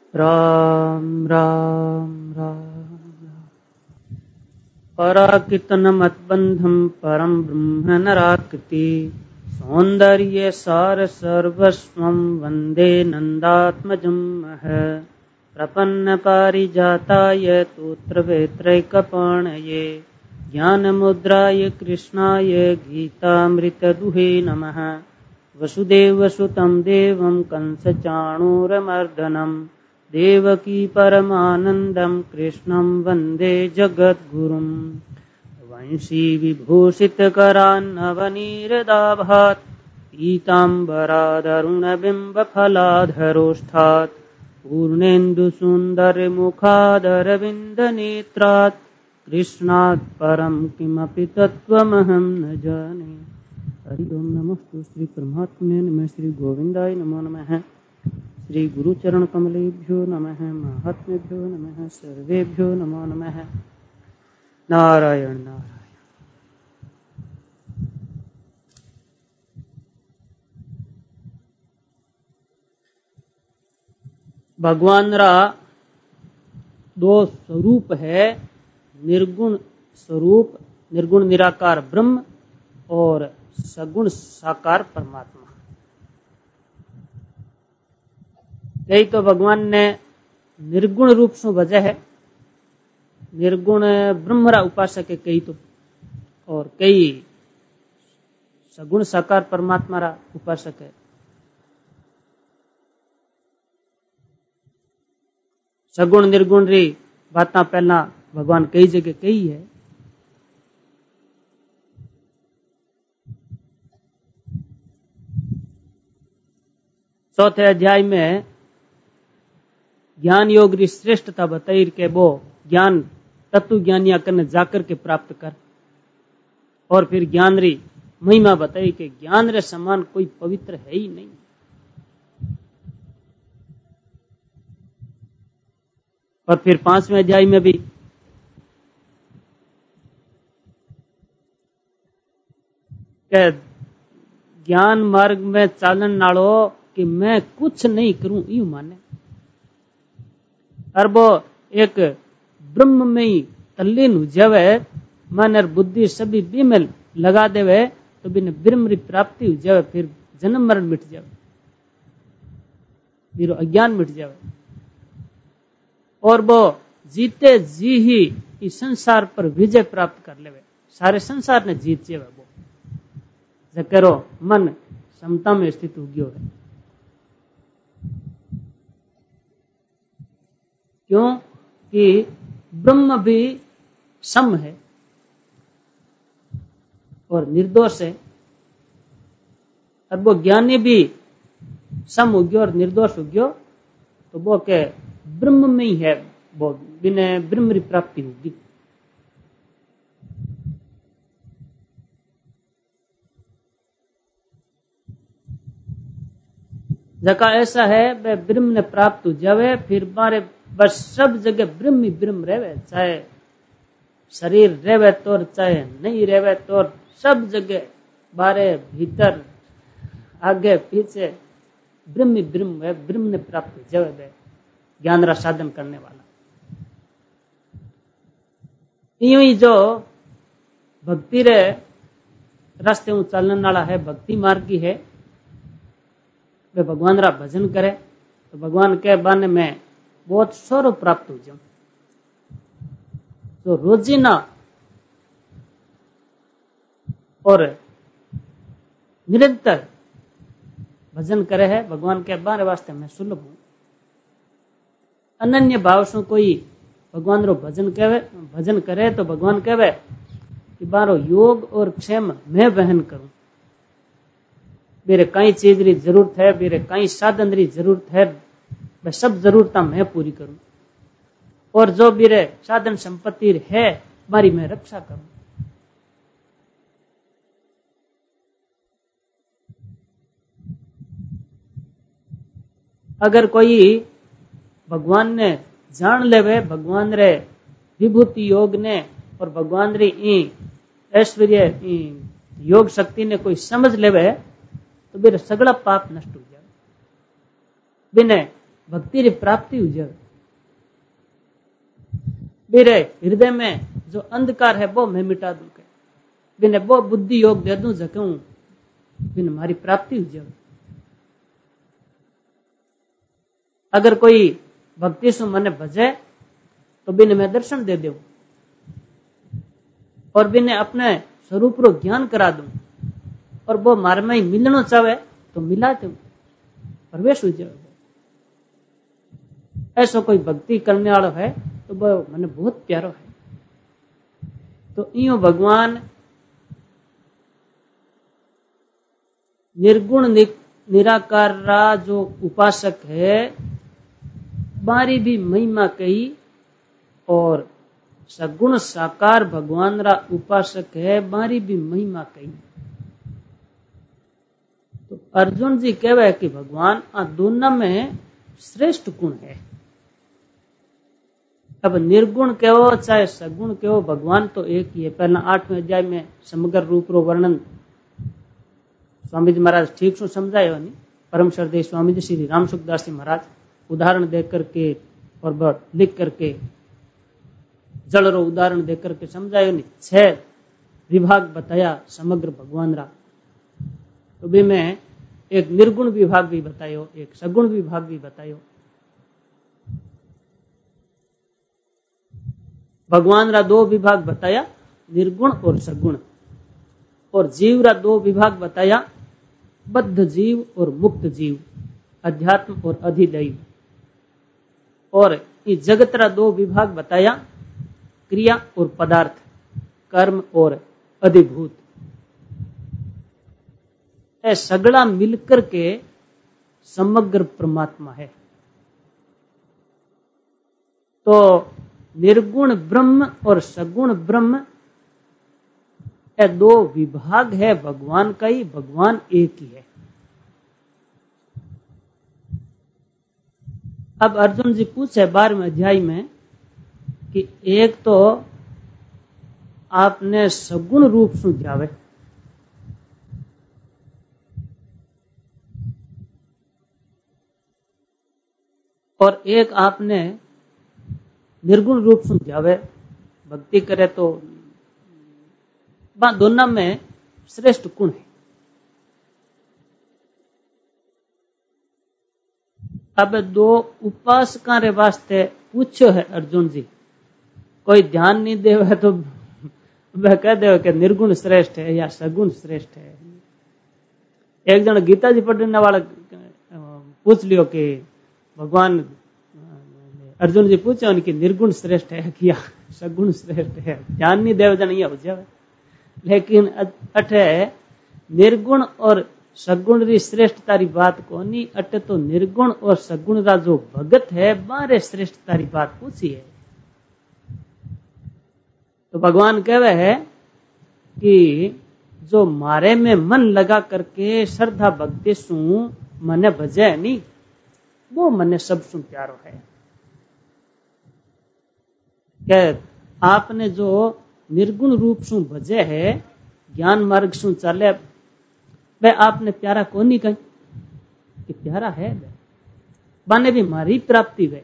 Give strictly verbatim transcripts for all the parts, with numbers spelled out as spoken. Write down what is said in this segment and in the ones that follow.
राम राम राम पराकितनमतबंधं परं ब्रह्म नराकृति सौंदर्य सार सर्वस्वं वंदे नंदात्मजं महः प्रपन्न पारिजाताय तोत्रवेत्रैकपाणये ज्ञानमुद्राय कृष्णाय गीतामृतदुहे नमः वसुदेवसुतं देवं कंसचाणूरमर्दनं देवकी परमानन्दं कृष्णं वन्दे जगद्गुरुं वंशी विभूषितकरान्नवनीरदाभात् पीताम्बरादरुणबिम्बफलाधरोष्ठात् पूर्णेन्दुसुन्दरमुखादरविन्दनेत्रात् कृष्णात् परं किमपि तत्त्वमहं न जाने। हरि ओम नमस्तु श्री परमात्मने नमः। श्री गोविंदाय नमो नमः। श्री गुरुचरण कमलेभ्यो नमः। महात्मेभ्यो नमः। सर्वेभ्यो नमो नमः। नारायण नारायण। भगवान रा दो स्वरूप है, निर्गुण स्वरूप निर्गुण निराकार ब्रह्म और सगुण साकार परमात्मा। कई तो भगवान ने निर्गुण रूप से वजह है, निर्गुण ब्रह्म रा उपासक है कई तो, और कई सगुण साकार परमात्मा रा उपासक है। सगुण निर्गुण री बातें पहला भगवान कई जगह कही है। चौथे अध्याय में ज्ञान योग री श्रेष्ठता बताई के वो ज्ञान तत्व ज्ञानिया करने जाकर के प्राप्त कर, और फिर ज्ञान री महिमा बताई कि ज्ञान रे समान कोई पवित्र है ही नहीं। और फिर पांचवें अध्याय में भी के ज्ञान मार्ग में चालन नालो कि मैं कुछ नहीं करूं यू माने, और वो एक ब्रह्म में ही तल्लीन हो जावे, मन और बुद्धि सभी बीमेल लगा देवे तो बिन ब्रह्म की प्राप्ति हो जावे, फिर जन्म मरण मिट जावे, फिर अज्ञान मिट जावे, और वो जीते जी ही इस संसार पर विजय प्राप्त कर लेवे, सारे संसार ने जीत जावे। वो जकरो मन समता में स्थित हो गयो है। क्यों कि ब्रह्म भी सम है और निर्दोष है, और वो ज्ञानी भी सम हो गयो और निर्दोष हो गयो, तो वो के ब्रह्म में ही है, वो बिना ब्रह्म की प्राप्ति होगी। जका ऐसा है वह ब्रह्म ने प्राप्त हो जावे, फिर मारे बस सब जगह ब्रह्म ही ब्रह्म रहे, चाहे शरीर रहे तो चाहे नहीं रहे तो, सब जगह बारे भीतर आगे पीछे ब्रह्म ही ब्रह्म है, ब्रह्म ने प्राप्त हो जावे ज्ञान रा साधन करने वाला। यूं ही जो भक्ति रे रास्ते में चलने वाला है, भक्ति मार्गी है, वे भगवान रा भजन करे तो भगवान के बाने में बहुत सौरभ प्राप्त हो जाओ। तो रोजीना और निरंतर भजन करे है भगवान के बारे वास्ते में सुलभ हूं। अनन्य भाव से कोई भगवान रो भजन कहे भजन करे तो भगवान कहे कि बारो योग और क्षेम मैं वहन करूं, मेरे कई चीज री जरूरत है, मेरे कई साधन री जरूरत है, मैं सब जरूरत मैं पूरी करूं, और जो मेरे साधन संपत्ति है मारी मैं रक्षा करूं। अगर कोई भगवान ने जान लेवे, भगवान रे विभूति योग ने और भगवान री ऐश्वर्य योग शक्ति ने कोई समझ लेवे तो मेरे सगला पाप नष्ट हो जाए। बिने भक्ति री प्राप्ति हो जाए। मेरे हृदय में जो अंधकार है वो मैं मिटा दूं के बिना वो बुद्धि योग दे दूं जकूं बिन हमारी प्राप्ति हो जाए। अगर कोई भक्ति से मने भजे तो बिन मैं दर्शन दे दूं और बिन अपने स्वरूप रो ज्ञान करा दूं और वो मार में मिलना चाहे तो मिला दूं प्रवेश हो जाए। ऐसा कोई भक्ति करने वाला है तो वो मने बहुत प्यारो है। तो इयो भगवान निर्गुण निराकार रा जो उपासक है बारी भी महिमा कही और सगुण साकार भगवान रा उपासक है बारी भी महिमा कही। तो अर्जुन जी कहवे कि भगवान आ दोनों में श्रेष्ठ गुण है। अब निर्गुण कहो चाहे सगुण कहो भगवान तो एक ही है। पहला आठवें अध्याय में समग्र रूप रो वर्णन स्वामी जी महाराज ठीक से समझाए नहीं। परम श्रद्धेय स्वामी जी श्री राम सुखदास जी महाराज उदाहरण दे करके और बहुत लिख करके जल रो उदाहरण दे करके समझायो नहीं। छह विभाग बताया समग्र भगवान रा। तो भी मैं एक निर्गुण विभाग भी बतायो एक सगुण विभाग भी बतायो। भगवान रा दो विभाग बताया निर्गुण और सगुण और जीव रा दो विभाग बताया बद्ध जीव और मुक्त जीव अध्यात्म और अधिदैव और इस जगत रा दो विभाग बताया क्रिया और पदार्थ कर्म और अधिभूत। ये सगड़ा मिलकर के समग्र परमात्मा है। तो निर्गुण ब्रह्म और सगुण ब्रह्म ये दो विभाग है भगवान का ही। भगवान एक ही है। अब अर्जुन जी पूछे बारहवें अध्याय में कि एक तो आपने सगुण रूप से जावे और एक आपने निर्गुण रूप से जावे भक्ति करे तो दोनों में श्रेष्ठ गुण है। अब दो उपासका रे वास्ते पूछो है अर्जुन जी। कोई ध्यान नहीं देवे तो वह कह दे कि निर्गुण श्रेष्ठ है या सगुण श्रेष्ठ है। एक जन गीता जी पढ़ने वाला पूछ लियो कि भगवान अर्जुन जी पूछे उनकी निर्गुण श्रेष्ठ है क्या सगुण श्रेष्ठ है। ध्यान नहीं देवे जन हो जाए। लेकिन अठे निर्गुण और सगुण री श्रेष्ठता री बात कोनी। अटे तो निर्गुण और सगुण रा जो भगत है बारे श्रेष्ठता री बात पूछी है। तो भगवान कहवे है कि जो मारे में मन लगा करके श्रद्धा भक्ति सु मने भजे नहीं वो मने सब सु प्यारो है। कि आपने जो निर्गुण रूप सु भजे है ज्ञान मार्ग सु चले वे आपने प्यारा कोनी कहीं कि प्यारा है बाने भी मारी प्राप्ति वे।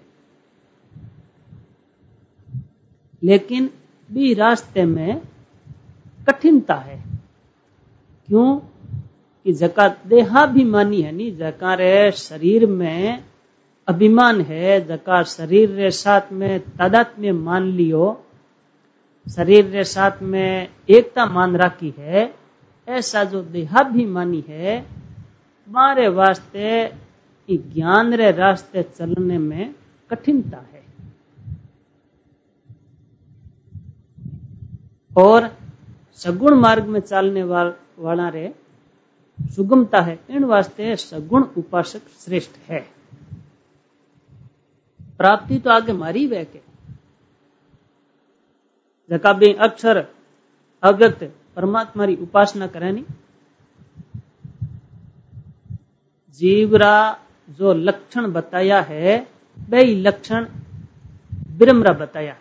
लेकिन भी रास्ते में कठिनता है। क्यों कि जका देहाभिमानी है नी जका रे शरीर में अभिमान है जका शरीर रे साथ में तादात्म्य मान लियो शरीर रे साथ में एकता मान रखी है ऐसा जो देहाभिमानी है हमारे वास्ते ज्ञान रे रास्ते चलने में कठिनता है। और सगुण मार्ग में चलने वाला रे सुगमता है। इन वास्ते सगुण उपासक श्रेष्ठ है। प्राप्ति तो आगे मारी वे के जका भी अक्षर अव्यक्त परमात्मा री उपासना करे नी जीवरा जो लक्षण बताया है वे लक्षण ब्रह्म रा बताया।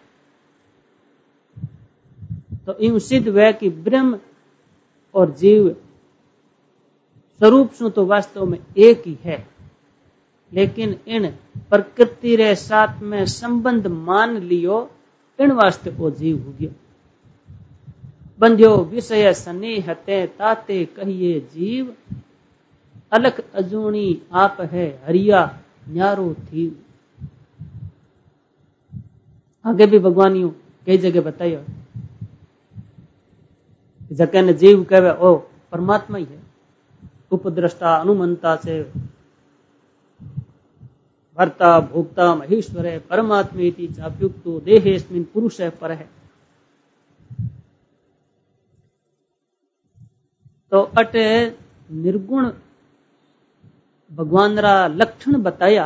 तो इन सिद्ध वे कि ब्रह्म और जीव स्वरूप से तो वास्तव में एक ही है। लेकिन इन प्रकृति रे साथ में संबंध मान लियो, इन वास्ते वो जीव हो गयो। बंध्यो विषय स्नेह ते ताते कहिए जीव, अलख अजूणी आप है हरिया न्यारो थी। आगे भी भगवान यू कई जगह बताइयो, जके ने जीव कहे ओ परमात्मा ही है, उपद्रष्टा अनुमंता से भर्ता भोक्ता महेश्वर है परमात्मेति चाप्युक्तो देहेस्मिन् पुरुष है पर है। तो अटे निर्गुण भगवान रा लक्षण बताया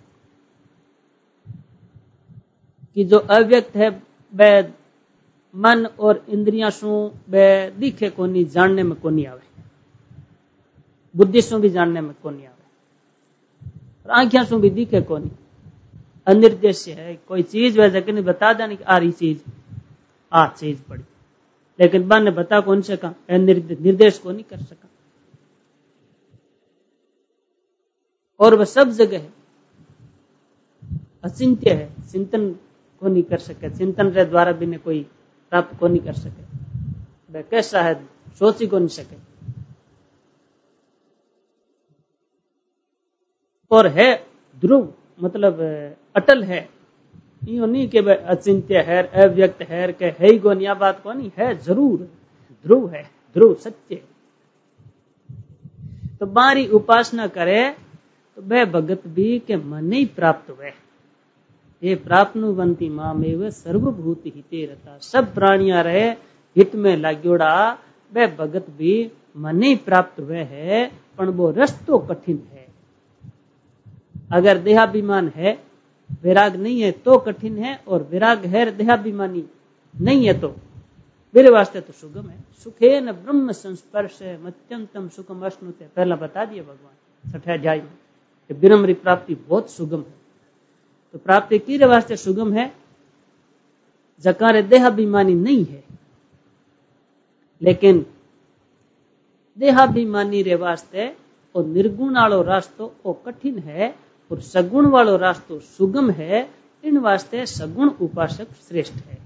कि जो अव्यक्त है वह मन और इंद्रियां सु वह दिखे कोनी, जानने में कोनी आवे, बुद्धि सु भी जानने में कोनी आवे, आंखियां सु भी दिखे कोनी, अनिर्देश्य है। कोई चीज वह जगह नहीं बता देनी कि आ रही चीज आ चीज पड़ी, लेकिन मन ने बता कौन सका, निर्देश को नहीं कर सका। और वह सब जगह है, अचिंत्य है, चिंतन को नहीं कर सके, चिंतन के द्वारा भी ने कोई प्राप्त को नहीं कर सके। वह कैसा है सोच ही को नहीं सके। और है ध्रुव मतलब अटल है, यो नहीं कि अचिंत्य है अव्यक्त है के है ही गोनिया बात को नहीं है, जरूर ध्रुव है, ध्रुव सत्य। तो बारी उपासना करे तो वह भगत भी के मन ही प्राप्त हुए, ये प्राप्नुवंती मामेव सर्वभूत हिते रता, सब प्राणियां रहे हित में लाग्योड़ा, वह भगत भी मन ही प्राप्त हुए है, पर वो रस्तो कठिन है। अगर देहाभिमान है विराग नहीं है तो कठिन है, और विराग है देहाभिमानी नहीं है तो मेरे वास्ते तो सुगम है। सुखे न ब्रह्म संस्पर्श अत्यंतम सुखम अश्नुते, पहला बता दिया भगवान छठे अध्याय में कि ब्रह्म की प्राप्ति बहुत सुगम है। तो प्राप्ति की वास्ते सुगम है, जकारे देहाभिमानी नहीं है, लेकिन देहाभिमानी रे वास्ते और निर्गुण वालो रास्तो वो कठिन है, और सगुण वालो रास्तो सुगम है। इन वास्ते सगुण उपासक श्रेष्ठ है।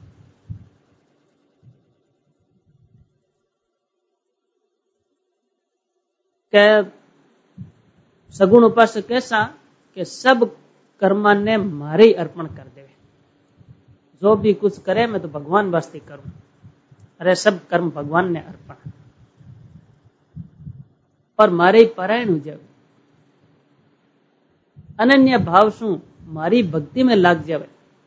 के सगुण उपासक कैसा कि सब कर्मा ने मारे ही अर्पण कर दे, जो भी कुछ करे मैं तो भगवान वास्ते करूं, अरे सब कर्म भगवान ने अर्पण, और मारे ही परायण हो जाए, अनन्य भाव सु मारी भक्ति में लाग जावे।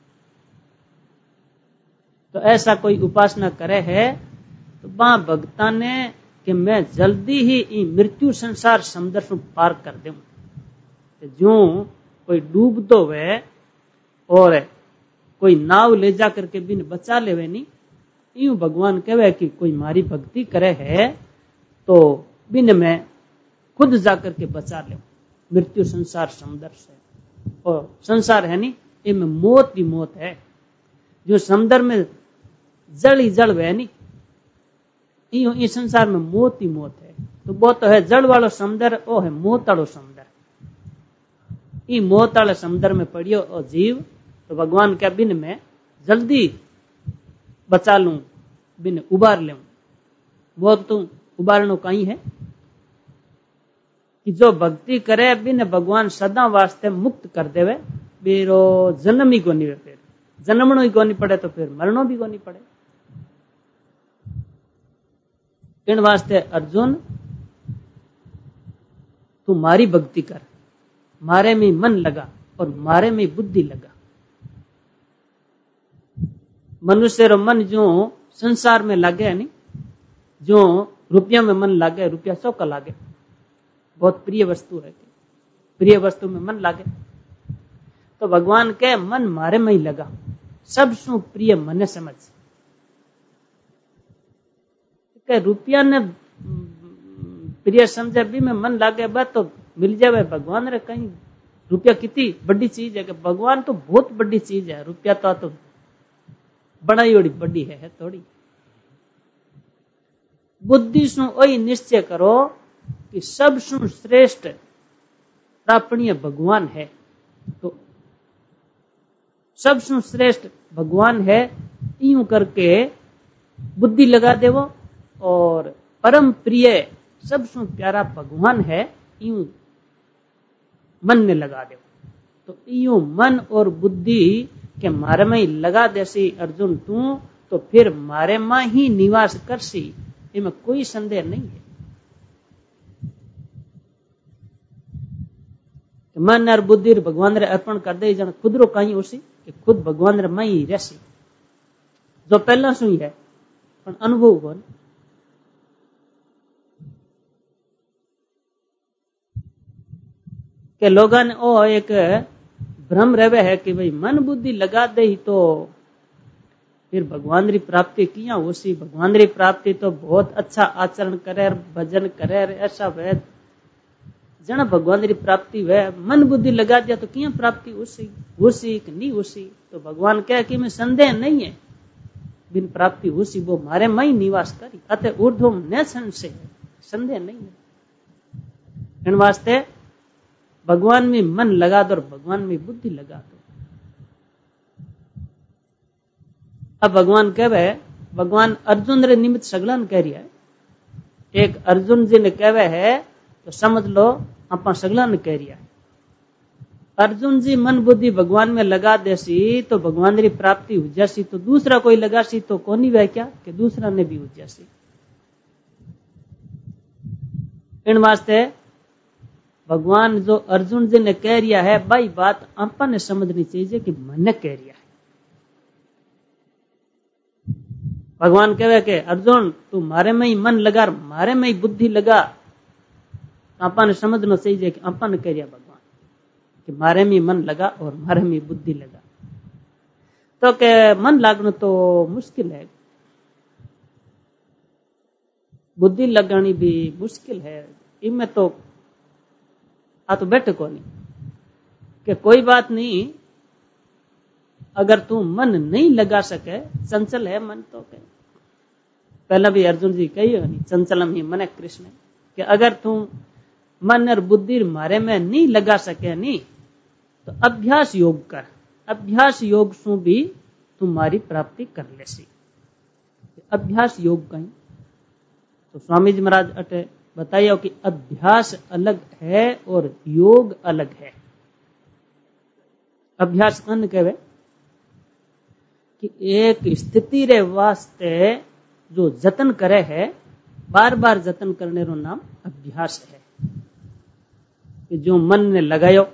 तो ऐसा कोई उपासना करे है तो बा भक्ता ने कि मैं जल्दी ही मृत्यु संसार समुद्र से पार कर दूं। जो कोई डूब तो वे और कोई नाव ले जा करके बिन बचा लेवे नहीं, यूं भगवान कहे कि कोई मारी भक्ति करे है तो बिन में खुद जाकर के बचा ले मृत्यु संसार समुद्र से। और संसार है नहीं, इनमें मौत की मौत है, जो समुद्र में जल ही जल है नहीं, इस संसार में मौत ही मौत है। तो वो तो है जल वालो समुद्र, वो है मौत वालो समुद्र। ई मौत वाले समुद्र में पड़ियो और जीव तो भगवान क्या बिन में जल्दी बचा लूं, बिन उबार लूं। वो तो उबारनो कहीं है कि जो भक्ति करे बिन भगवान सदा वास्ते मुक्त कर देवे, बेरो जन्म ही को नहीं, फिर जन्मनो ही को नहीं पड़े तो फिर मरणो भी को नहीं पड़े। इन वास्ते अर्जुन तू मारी भक्ति कर, मारे में मन लगा और मारे में बुद्धि लगा। मनुष्य रो मन जो संसार में लागे नहीं, जो रुपया में मन लागे, रुपया सौ का लागे, बहुत प्रिय वस्तु है, प्रिय वस्तु में मन लागे। तो भगवान के मन मारे में ही लगा, सब सु प्रिय मने समझ के रुपया ने प्रिय समझे भी में मन लागे बात तो मिल जावे भगवान रे। कहीं रुपया कितनी बड़ी चीज है कि भगवान तो बहुत बड़ी चीज है, रुपया तो, तो बड़ा ही बड़ी है, है थोड़ी। बुद्धि सु वही निश्चय करो कि सब सु श्रेष्ठ प्रापणीय भगवान है। तो सबसे श्रेष्ठ भगवान है, यूं करके बुद्धि लगा देवो, और परम प्रिय सबसे प्यारा भगवान है, यूं मन में लगा देवो। तो यूं मन और बुद्धि के मारे में ही लगा देसी अर्जुन तू, तो फिर मारे में ही निवास करसी, इनमें कोई संदेह नहीं है। मन और बुद्धि भगवान रे अर्पण कर दे, जन खुद रो कहीं उसी कि खुद भगवान रे में ही रहसी, जो पहला सुई है पण अनुभव कौन। के लोगन ओ एक भ्रम रहे है कि भाई मन बुद्धि लगा दे ही तो फिर भगवान री प्राप्ति किया होसी, भगवान री प्राप्ति तो बहुत अच्छा आचरण करे, भजन करे, ऐसा वह जन भगवान री प्राप्ति वह मन बुद्धि लगा दिया तो किया प्राप्ति उसी उसी कि नहीं उसी। तो भगवान कहे कि मैं संदेह नहीं है, बिन प्राप्ति उसी वो मारे मई निवास करी, अतः ऊर्ध्व न संशय, संदेह नहीं है। इन वास्ते भगवान में मन लगा दो और भगवान में बुद्धि लगा दो। अब भगवान कहवे, भगवान अर्जुन रे निमित्त सगलन कह रहा है। एक अर्जुन जी ने कहवे है तो समझ लो अपा सगलन कह रहा है। अर्जुन जी मन बुद्धि भगवान में लगा देसी तो भगवान री प्राप्ति हो जासी, तो दूसरा कोई लगासी तो कोनी वह क्या कि दूसरा ने भी हो जासी। इन वास्ते भगवान जो अर्जुन जी ने कह रहा है, भाई बात आपा ने समझनी चाहिए कि मन कह रहा है। भगवान कहे कि अर्जुन तू मारे में ही मन लगा, मारे में ही बुद्धि लगा, आपा ने समझना चाहिए कि आपा ने कह रहा भगवान कि मारे में मन लगा और मारे में बुद्धि लगा। तो के मन लागना तो मुश्किल है, बुद्धि लगानी भी मुश्किल है, इनमें तो आ तो बैठे को नहीं कि कोई बात नहीं, अगर तू मन नहीं लगा सके, चंचल है मन तो के पहला भी अर्जुन जी कही नहीं, चंचलम ही मन कृष्ण, कि अगर तू मन और बुद्धि मारे में नहीं लगा सके नहीं तो अभ्यास योग कर, अभ्यास योग सु भी तुम्हारी प्राप्ति कर लेसी। अभ्यास योग कहीं तो स्वामी जी महाराज अटे बताइए कि अभ्यास अलग है और योग अलग है। अभ्यास कन कहवे कि एक स्थिति रे वास्ते जो जतन करे है, बार बार जतन करने रो नाम अभ्यास है। कि जो मन ने लगायो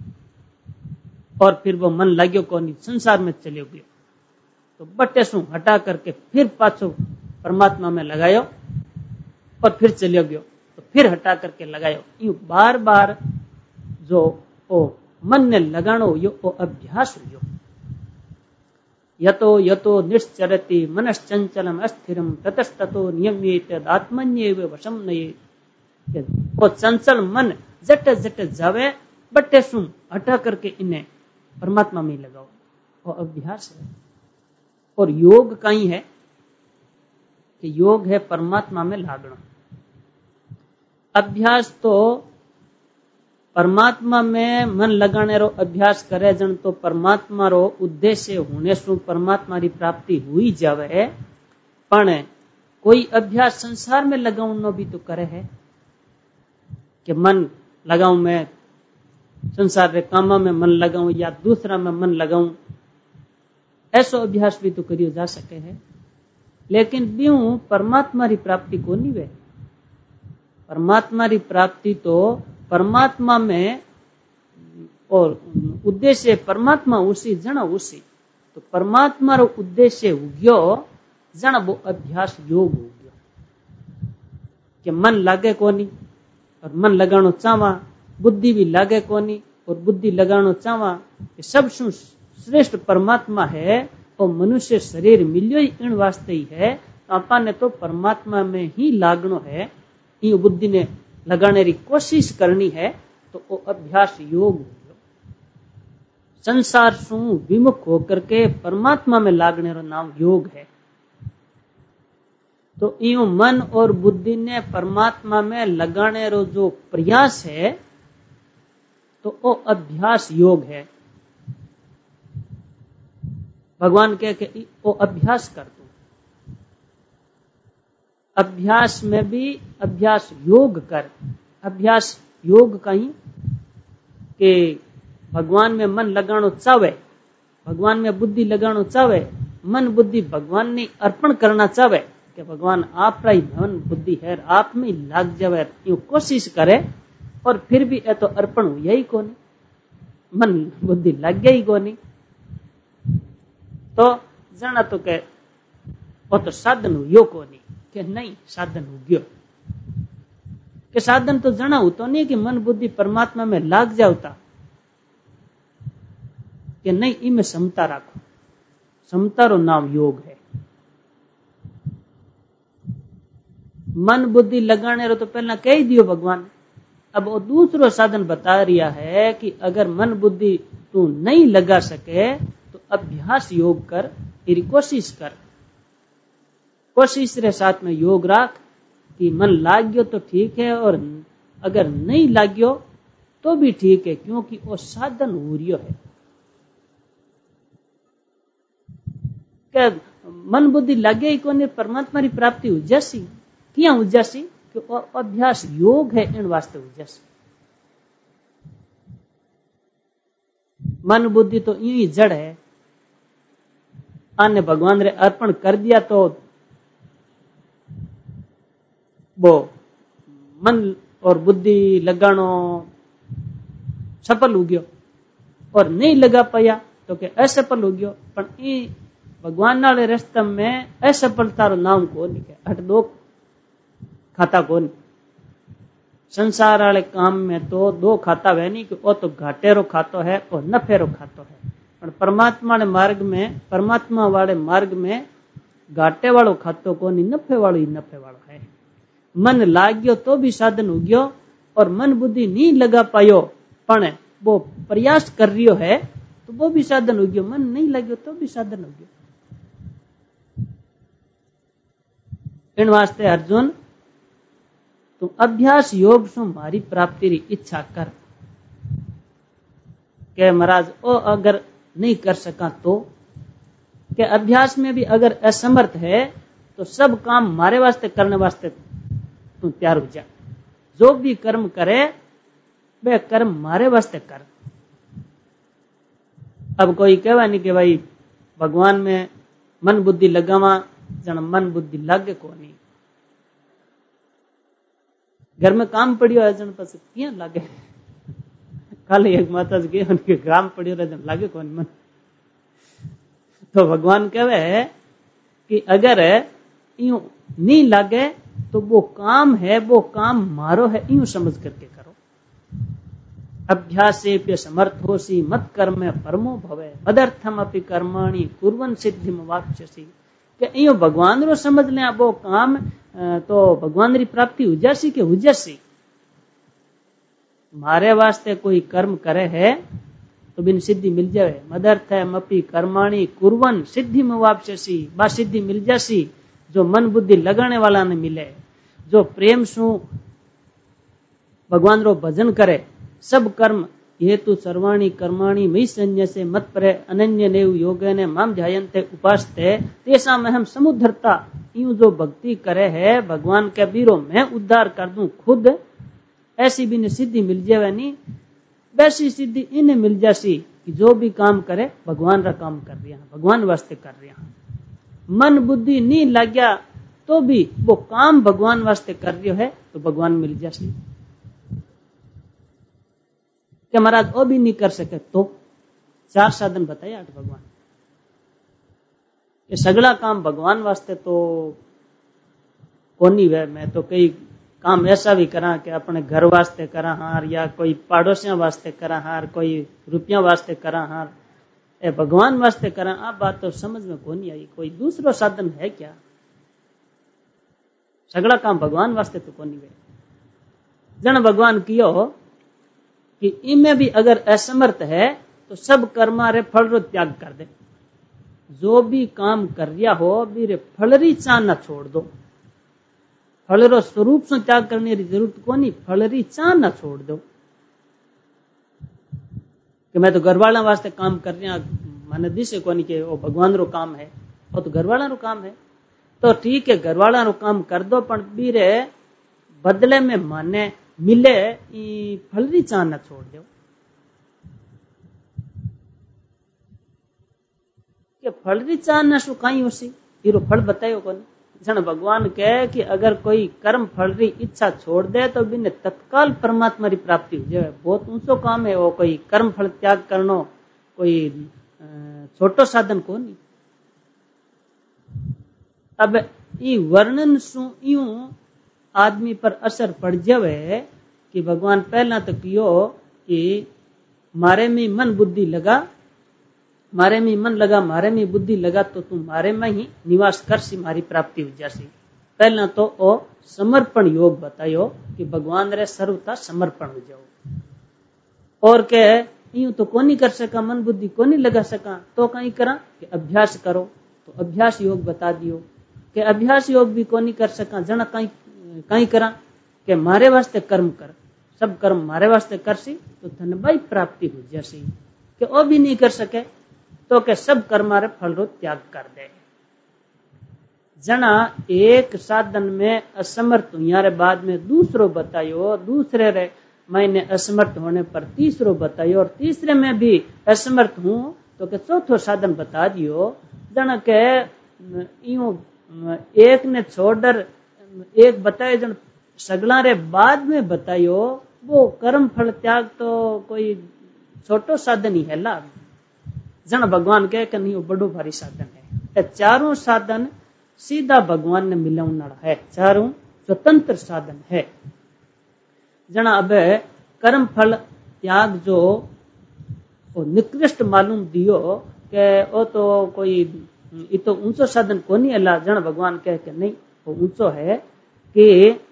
और फिर वो मन लाग्यो को नहीं, संसार में चले गयो, तो बट्टे सु हटा करके फिर पाछो परमात्मा में लगायो और फिर चले गयो, तो फिर हटा करके लगायो, यूं बार बार जो ओ मन ने लगानो यो ओ अभ्यास हो। यतो यतो निश्चरति मनश्चंचलम अस्थिरम ततस्ततो नियम्येत आत्मन्येव वशम नये। वो चंचल मन जट जट जावे, बट्टे सु हटा करके इन्हें परमात्मा में लगाओ, वो अभ्यास है। और योग कहीं है कि योग है परमात्मा में लागना। अभ्यास तो परमात्मा में मन लगाने रो अभ्यास करे जन तो परमात्मा रो उद्देश्य होने सु परमात्मा री प्राप्ति हुई जावे, पण कोई अभ्यास संसार में लगाऊं भी तो करे है कि मन लगाऊं, मैं संसार रे कामा में मन लगाऊं या दूसरा में मन लगाऊं, ऐसो अभ्यास भी तो करियो जा सके है। लेकिन ब्यों परमात्मा री प्राप्ति को नहीं वे, परमात्मा री प्राप्ति तो परमात्मा में और उद्देश्य परमात्मा उसी जन उसी, तो परमात्मा रो उद्देश्य हो गयो जन वो अभ्यास योग हो गयो कि मन लागे कोनी और मन लगानो चावा, बुद्धि भी लागे कोनी और बुद्धि लगानो चावा, कि सबसे श्रेष्ठ परमात्मा है और मनुष्य शरीर मिलियो ही इन वास्ते ही है, तो आपा ने तो परमात्मा में ही लागनो है, ये बुद्धि ने लगाने की कोशिश करनी है, तो वो अभ्यास योग हो। संसार सु विमुख होकर के परमात्मा में लागने रो नाम योग है। तो यूं मन और बुद्धि ने परमात्मा में लगाने रो जो प्रयास है, तो वो अभ्यास योग है। भगवान कह के वो अभ्यास कर तू, अभ्यास में भी अभ्यास योग कर। अभ्यास योग कहीं कि भगवान में मन लगानो चावे, भगवान में बुद्धि लगानो चावे, मन बुद्धि भगवान ने अर्पण करना चावे कि भगवान आप ही मन बुद्धि है आप में लाग जावे, यूं कोशिश करे और फिर भी ये तो अर्पण हुआ ही कोनी, मन बुद्धि लग गई ही कोनी, तो जाना तो के वो तो साधन हुयो कोनी कि नहीं साधन हो गयो कि साधन तो जाना हो तो नहीं कि मन बुद्धि परमात्मा में लाग जाता कि नहीं, इमें समता राखो। समता रो नाम योग है। मन बुद्धि लगाने रो तो पहला कह ही दियो भगवान। अब वो दूसरो साधन बता रिया है कि अगर मन बुद्धि तू नहीं लगा सके तो अभ्यास योग कर, तेरी कोशिश कर, कोशिश रे साथ में योग राख कि मन लाग गयो तो ठीक है और अगर नहीं लाग गयो तो भी ठीक है, क्योंकि वो साधन हो रियो है। क्या मन बुद्धि लगे ही कोने परमात्मा की प्राप्ति हो जासी, क्या हो जासी कि अभ्यास योग है इन वास्ते हो जासी। मन बुद्धि तो यूं ही जड़ है, आने भगवान रे अर्पण कर दिया तो वो मन और बुद्धि लगानो सफल हो गयो और नहीं लगा पाया तो के असफल हो गयो। पर ई भगवान नाले रास्ते में असफलता रो नाम को नहीं, अट दो खाता को नहीं। संसार वाले काम में तो दो खाता है नहीं कि वो तो घाटे रो खातो है और नफे रो खातो है, पर परमात्मा ने मार्ग में परमात्मा वाले मार्ग में घाटे वालों खातो को नहीं, नफे वालों ही नफे वालों है। मन लाग गयो तो भी साधन हो गयो और मन बुद्धि नहीं लगा पायो पण वो प्रयास कर रियो है तो वो भी साधन हो गयो, मन नहीं लग्यो तो भी साधन हो गयो। इन वास्ते अर्जुन तू अभ्यास योग से मारी प्राप्ति री इच्छा कर के महाराज ओ अगर नहीं कर सका तो के अभ्यास में भी अगर असमर्थ है तो सब काम मारे वास्ते करने वास्ते तू तैयार हो जा। जो भी कर्म करे वे कर्म मारे वास्ते कर। अब कोई कहवा नहीं कि भाई भगवान में मन बुद्धि लगावा, जन मन बुद्धि लागे को नहीं। घर में काम पड़ियो है जन पास क्या लागे, कल एक माता जी गए उनके काम पड़ियो है जन लागे कौन मन। तो भगवान कहवे है कि अगर यूं नहीं लागे तो वो काम है वो काम मारो है, यूं समझ करके करो। अभ्यास से समर्थ होसी मत कर्म परमो भवे मदर्थम अपि कर्माणि कुर्वन् सिद्धिम वाप्स्यसि। कि यूं भगवान रो समझ ले वो काम तो भगवान री प्राप्ति हो जासी के हो जासी। मारे वास्ते कोई कर्म करे है तो बिन सिद्धि मिल जाए। मदर्थम अपि कर्माणि कुर्वन् सिद्धिम वाप्स्यसि, बा सिद्धि मिल जासी जो मन बुद्धि लगाने वाला ने मिले, जो प्रेम सु भगवान रो भजन करे। सब कर्म हेतु सर्वाणी कर्माणि मयि संन्यसे मत परे अनन्य नेव योगेन माम ध्यायन्ते उपासते तेषां अहं समुद्धरता। यूं जो भक्ति करे है भगवान के बीरो मैं उद्धार कर दूं खुद, ऐसी भी सिद्धि मिल जावे नहीं, वैसी सिद्धि इन्हें मिल जासी कि जो भी काम करे भगवान रा काम कर रहा, भगवान वास्ते कर रहा। मन बुद्धि नहीं लग गया तो भी वो काम भगवान वास्ते कर रहा है तो भगवान मिल जासी। कि महाराज वो भी नहीं कर सके तो चार साधन बताए आठ भगवान ये सगला काम भगवान वास्ते तो कोनी वे। मैं तो कई काम ऐसा भी करा कि अपने घर वास्ते करा हार, या कोई पड़ोसियों वास्ते करा हार, कोई रुपया वास्ते करा हार, ए भगवान वास्ते करा। आप बात तो समझ में कोनी आई। कोई दूसरो साधन है क्या? सगला काम भगवान वास्ते तो कोनी वे। जन भगवान कियो कि इनमें भी अगर असमर्थ है तो सब कर्मा रे फल रो त्याग कर दे। जो भी काम कर रिया हो भी फल री चाह न छोड़ दो। फल रो स्वरूप से त्याग करने की जरूरत को नहीं, फल री चाह न छोड़ दो। कि मैं तो घरवाला वास्ते काम कर रहा, मैंने दिसे कोनी के वो भगवान रो काम है, वो तो घरवाला रो काम है। तो ठीक है घरवाला रो काम कर दो, पण बीरे बदले में माने मिले ई फलरी चाह न छोड़ दो कि फलरी चाह न शू कहीं उसी हीरो फल बतायो कोनी। जन भगवान कहे कि अगर कोई कर्म फल री इच्छा छोड़ दे तो बिने तत्काल परमात्मा री प्राप्ति हो जाए। बहुत ऊंचो काम है वो, कोई कर्म फल त्याग करनो कोई छोटो साधन को नहीं। अब ई वर्णन सु यूं आदमी पर असर पड़ जावे कि भगवान पहला तो कियो कि मारे में मन बुद्धि लगा, मारे में मन लगा, मारे में बुद्धि लगा तो तुम मारे में ही निवास कर सी, मारी प्राप्ति हो जासी। पहला तो ओ समर्पण योग बतायो कि भगवान रे सर्वथा समर्पण हो जाओ। और के यूं तो कोनी कर सका, मन बुद्धि कोनी लगा सका, तो कहीं करा कि अभ्यास करो, तो अभ्यास योग बता दियो कि अभ्यास योग भी कोनी कर सका, जना कहीं कहीं करा कि मारे वास्ते कर्म कर, सब कर्म मारे वास्ते कर सी तो धन भाई प्राप्ति हो जासी। कि वो भी नहीं कर सके तो के सब कर्मारे फल रो त्याग कर दे। जना एक साधन में असमर्थ हुआ बाद में दूसरो बतायो, दूसरे रे मैंने असमर्थ होने पर तीसरो बतायो, और तीसरे में भी असमर्थ हूं तो के चौथो साधन बता दियो। जना के यूं एक ने छोड़कर एक बतायो, जन सगला रे बाद में बतायो, वो कर्म फल त्याग तो कोई छोटो साधन ही है ला। जन भगवान कहे कि नहीं वो बड़ो भारी साधन है। चारों साधन सीधा भगवान ने मिलाउना है, चारों स्वतंत्र साधन है। जना अब कर्म फल त्याग जो वो निकृष्ट मालूम दियो के वो तो कोई ये तो ऊंचो साधन को नहीं अल्लाह। जन भगवान कहे कि नहीं वो ऊंचो है कि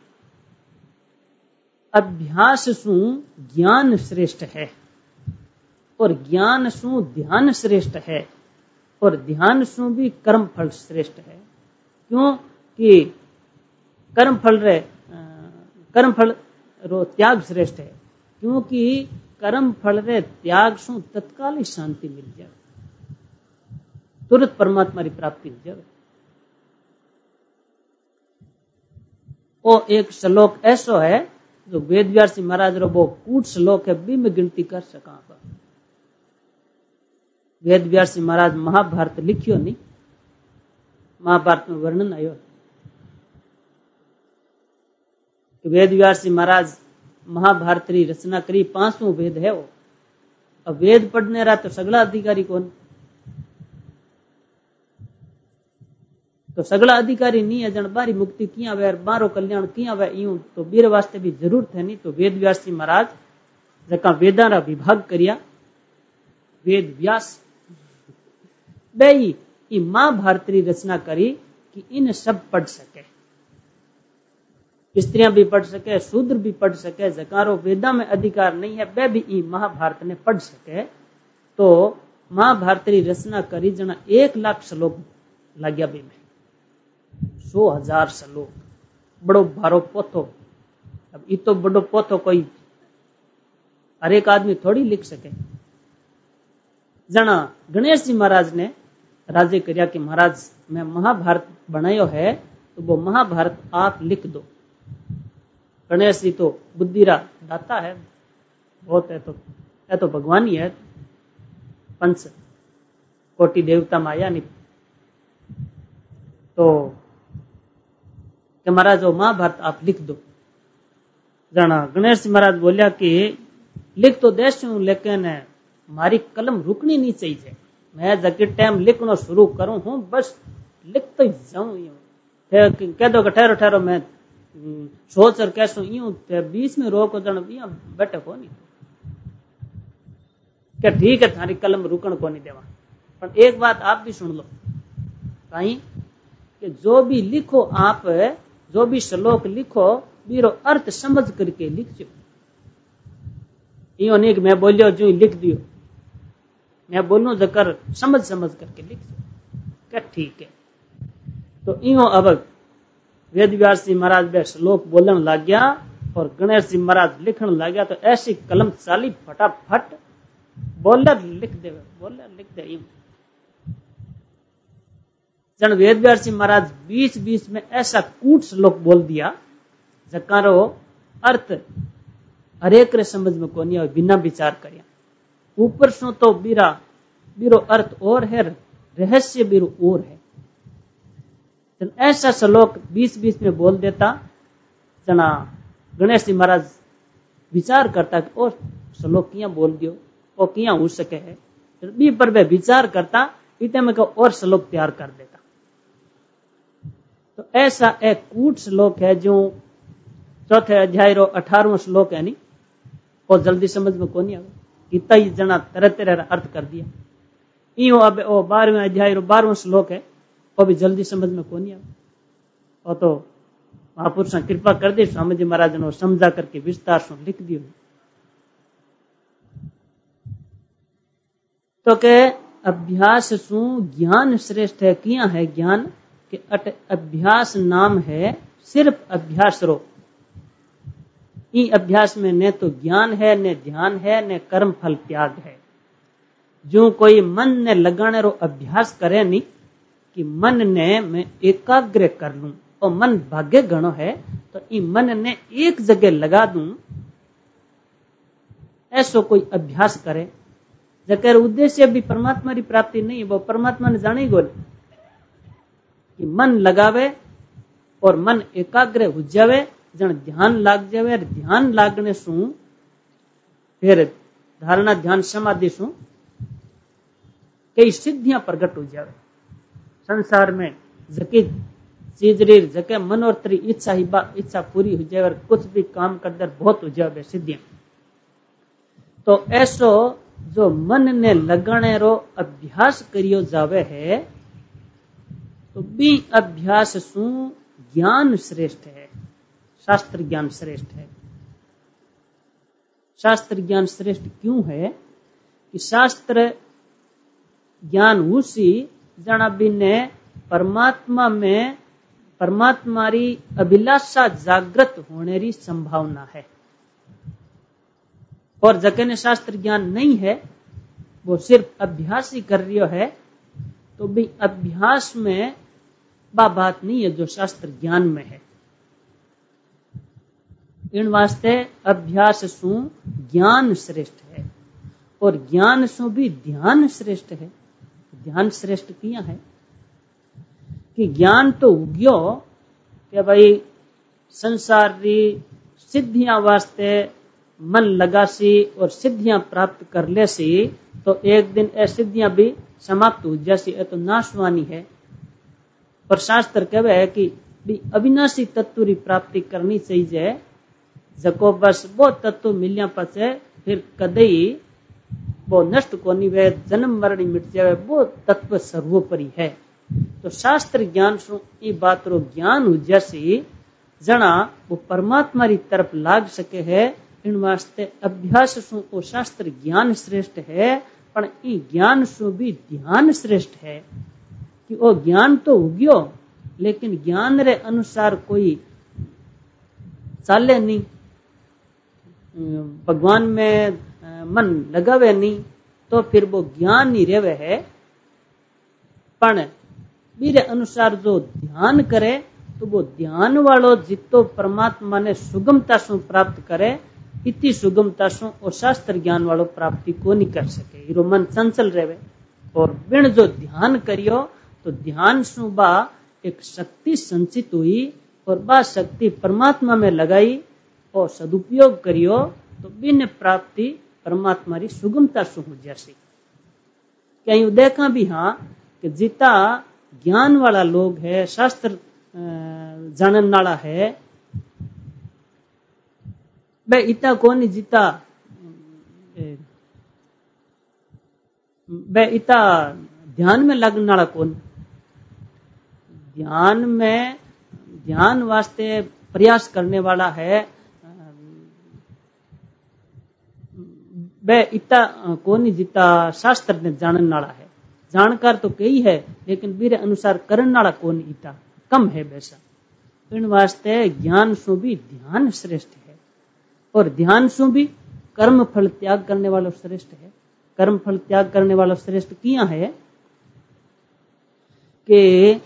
अभ्यास सु ज्ञान श्रेष्ठ है, और ज्ञान सु ध्यान श्रेष्ठ है, और ध्यान सु भी कर्म फल श्रेष्ठ है। क्यों कि कर्म फल रे कर्म फल रो त्याग श्रेष्ठ है, क्योंकि कर्म फल रे त्याग सु तत्काल ही शांति मिल जाए, तुरंत परमात्मा की प्राप्ति हो जाए। वो एक श्लोक ऐसो है जो वेद व्यास महाराज रो वो कूट श्लोक है, भी मैं गिनती कर सका। वेद व्यास महाराज महाभारत लिखियो नहीं, महाभारत में वर्णन आयो। वेद व्यास महाराज महाभारत री रचना करी, पांचों वेद है वो। अब वेद पढ़ने रहा तो सगला अधिकारी कौन, तो सगला अधिकारी नहीं है। जन बारी मुक्ति किया वे, बारो कल्याण किया वे, यूं तो बीर वास्ते भी जरूरत है नहीं। तो वेद व्यास महाराज जका वेदा रा विभाग करिया, वेद व्यास बे महाभारत री रचना करी कि इन सब पढ़ सके, स्त्रियां भी पढ़ सके, शूद्र भी पढ़ सके, जकारो वेदा में अधिकार नहीं है वे भी महाभारत ने पढ़ सके। तो महाभारत री रचना करी, जना एक लाख श्लोक लाग्या भी में, सौ हजार श्लोक, बड़ो भारो पोथो। अब ये तो बड़ो पोथो कोई हर एक आदमी थोड़ी लिख सके। जना गणेश जी महाराज ने राजे करिया कि महाराज मैं महाभारत बनायो है तो वो महाभारत आप लिख दो। गणेश जी तो बुद्धिरा दाता है बहुत है, तो है तो भगवान ही है, पंच कोटि देवता माया नहीं। तो कि महाराज वो महाभारत आप लिख दो। जना गणेश जी महाराज बोलिया कि लिख तो देश हूं, लेकिन मारी कलम रुकनी नहीं चाहिए। मैं जबकि टाइम लिखना शुरू करूं हूं बस लिख तो जाऊं, यूं कह दो ठहरो ठहरो मैं सोच कर कैसो यूं बीच में रोको, जन बैठे को नहीं क्या ठीक है थारी कलम रुकन को नहीं देवा। पर एक बात आप भी सुन लो कहीं कि जो भी लिखो आप, जो भी श्लोक लिखो बीरो अर्थ समझ करके लिखो। यो नहीं कि मैं बोलियो जो लिख दियो, मैं बोलूं जकर समझ समझ करके लिख दो क्या ठीक है। तो इो अब वेद व्यास जी महाराज बे श्लोक बोलन लग गया और गणेश जी महाराज लिखन लग गया। तो ऐसी कलम चाली फटाफट बोलर लिख दे बोलर लिख दे यूं जन वेद व्यास जी महाराज बीच बीच में ऐसा कूट श्लोक बोल दिया जकारो अर्थ हरेक रे समझ में कोनी आवे बिना विचार करिया ऊपर सो तो बीरा बीरो अर्थ और है रहस्य बीरो और है जन ऐसा श्लोक बीच बीच में बोल देता जना गणेश जी महाराज विचार करता कि और श्लोक किया बोल दियो और किया हो सके है बी पर वे विचार करता इतने में को और श्लोक तैयार कर देता तो ऐसा एक कूट श्लोक है जो चौथे अध्याय रो अठारहवां श्लोक है नी और जल्दी समझ में कोनी आवे इतना ही जना तरह तरह अर्थ कर दिया इो अब ओ बारहवें अध्याय रो बारहवां श्लोक है वो भी जल्दी समझ में कोनी आवे और तो महापुरुष कृपा कर दी स्वामी जी महाराज ने समझा करके विस्तार से लिख दियो तो के अभ्यास सु ज्ञान श्रेष्ठ है किया है ज्ञान के अट अभ्यास नाम है सिर्फ अभ्यास रो ई अभ्यास में न तो ज्ञान है न ध्यान है न कर्म फल त्याग है जो कोई मन ने लगाने रो अभ्यास करे नहीं कि मन ने मैं एकाग्र कर लूं और मन भाग्य गणो है तो ई मन ने एक जगह लगा दूं ऐसो कोई अभ्यास करे जकर उद्देश्य भी परमात्मा की प्राप्ति नहीं वो परमात्मा ने जाने गो कि मन लगावे और मन एकाग्र हो जावे जन ध्यान लाग जावे और ध्यान लागने सु फिर धारणा ध्यान समाधि सु कई सिद्धियां प्रकट हो जावे संसार में जकी चीज री जके मनोरथरी इच्छा ही बा इच्छा पूरी हो जाए और कुछ भी काम करदर बहुत हो जावे सिद्धियां तो ऐसो जो मन ने लगाने रो अभ्यास करियो जावे है तो बी अभ्यास सु ज्ञान श्रेष्ठ है शास्त्र ज्ञान श्रेष्ठ है शास्त्र ज्ञान श्रेष्ठ क्यों है कि शास्त्र ज्ञान उसी जना बिने परमात्मा में परमात्मा री अभिलाषा जागृत होने री संभावना है और जके ने शास्त्र ज्ञान नहीं है वो सिर्फ अभ्यास ही कर रही है तो भी अभ्यास में बा बात नहीं है जो शास्त्र ज्ञान में है इन वास्ते अभ्यास सु ज्ञान श्रेष्ठ है और ज्ञान सु भी ध्यान श्रेष्ठ है ध्यान श्रेष्ठ किया है कि ज्ञान तो उग्यो कि भाई संसार री सिद्धियां वास्ते मन लगासी और सिद्धियां प्राप्त कर ले सी तो एक दिन ए सिद्धियां भी समाप्त हो जासी ए तो नाशवानी है पर शास्त्र कहवे है कि भी अविनाशी तत्व री प्राप्ति करनी चाहिए जको बस वो तत्व मिलया पचे फिर कदई वो नष्ट कोनी वे जन्म मरण मिट जावे वो तत्व सर्वोपरि है तो शास्त्र ज्ञान सु ई बात रो ज्ञान हो जैसी जना वो परमात्मा री तरफ लाग सके है इन वास्ते अभ्यास सु वो शास्त्र ज्ञान श्रेष्ठ है पर ई ज्ञान सु भी ध्यान श्रेष्ठ है कि वो ज्ञान तो उग्यो लेकिन ज्ञान रे अनुसार कोई चाले नहीं भगवान में मन लगावे नहीं तो फिर वो ज्ञान ही रेवे है पण मेरे अनुसार जो ध्यान करे तो वो ध्यान वालों जितो परमात्मा ने सुगमता से प्राप्त करे इतनी सुगमता से और शास्त्र ज्ञान वालों प्राप्ति को नहीं कर सके इरो मन चंचल रहे और बिन जो ध्यान करियो तो ध्यान सुबा एक शक्ति संचित हुई और बा शक्ति परमात्मा में लगाई और सदुपयोग करियो तो बिन प्राप्ति परमात्मा री सुगमता से हो जैसी कहीं देखा भी हाँ कि जिता ज्ञान वाला लोग है शास्त्र जानन वाला है बे इतना कौन जीता बे इतना ध्यान में लगने वाला कौन ध्यान में ध्यान वास्ते प्रयास करने वाला है बे इतना कौन जीता शास्त्र ने जानन वाला है जानकार तो कई है लेकिन मेरे अनुसार करने वाला कौन इता कम है वैसा इन वास्ते ज्ञान सु भी ध्यान श्रेष्ठ है और ध्यान सु भी कर्म फल त्याग करने वाला श्रेष्ठ है कर्म फल त्याग करने वाला श्रेष्ठ किया है कि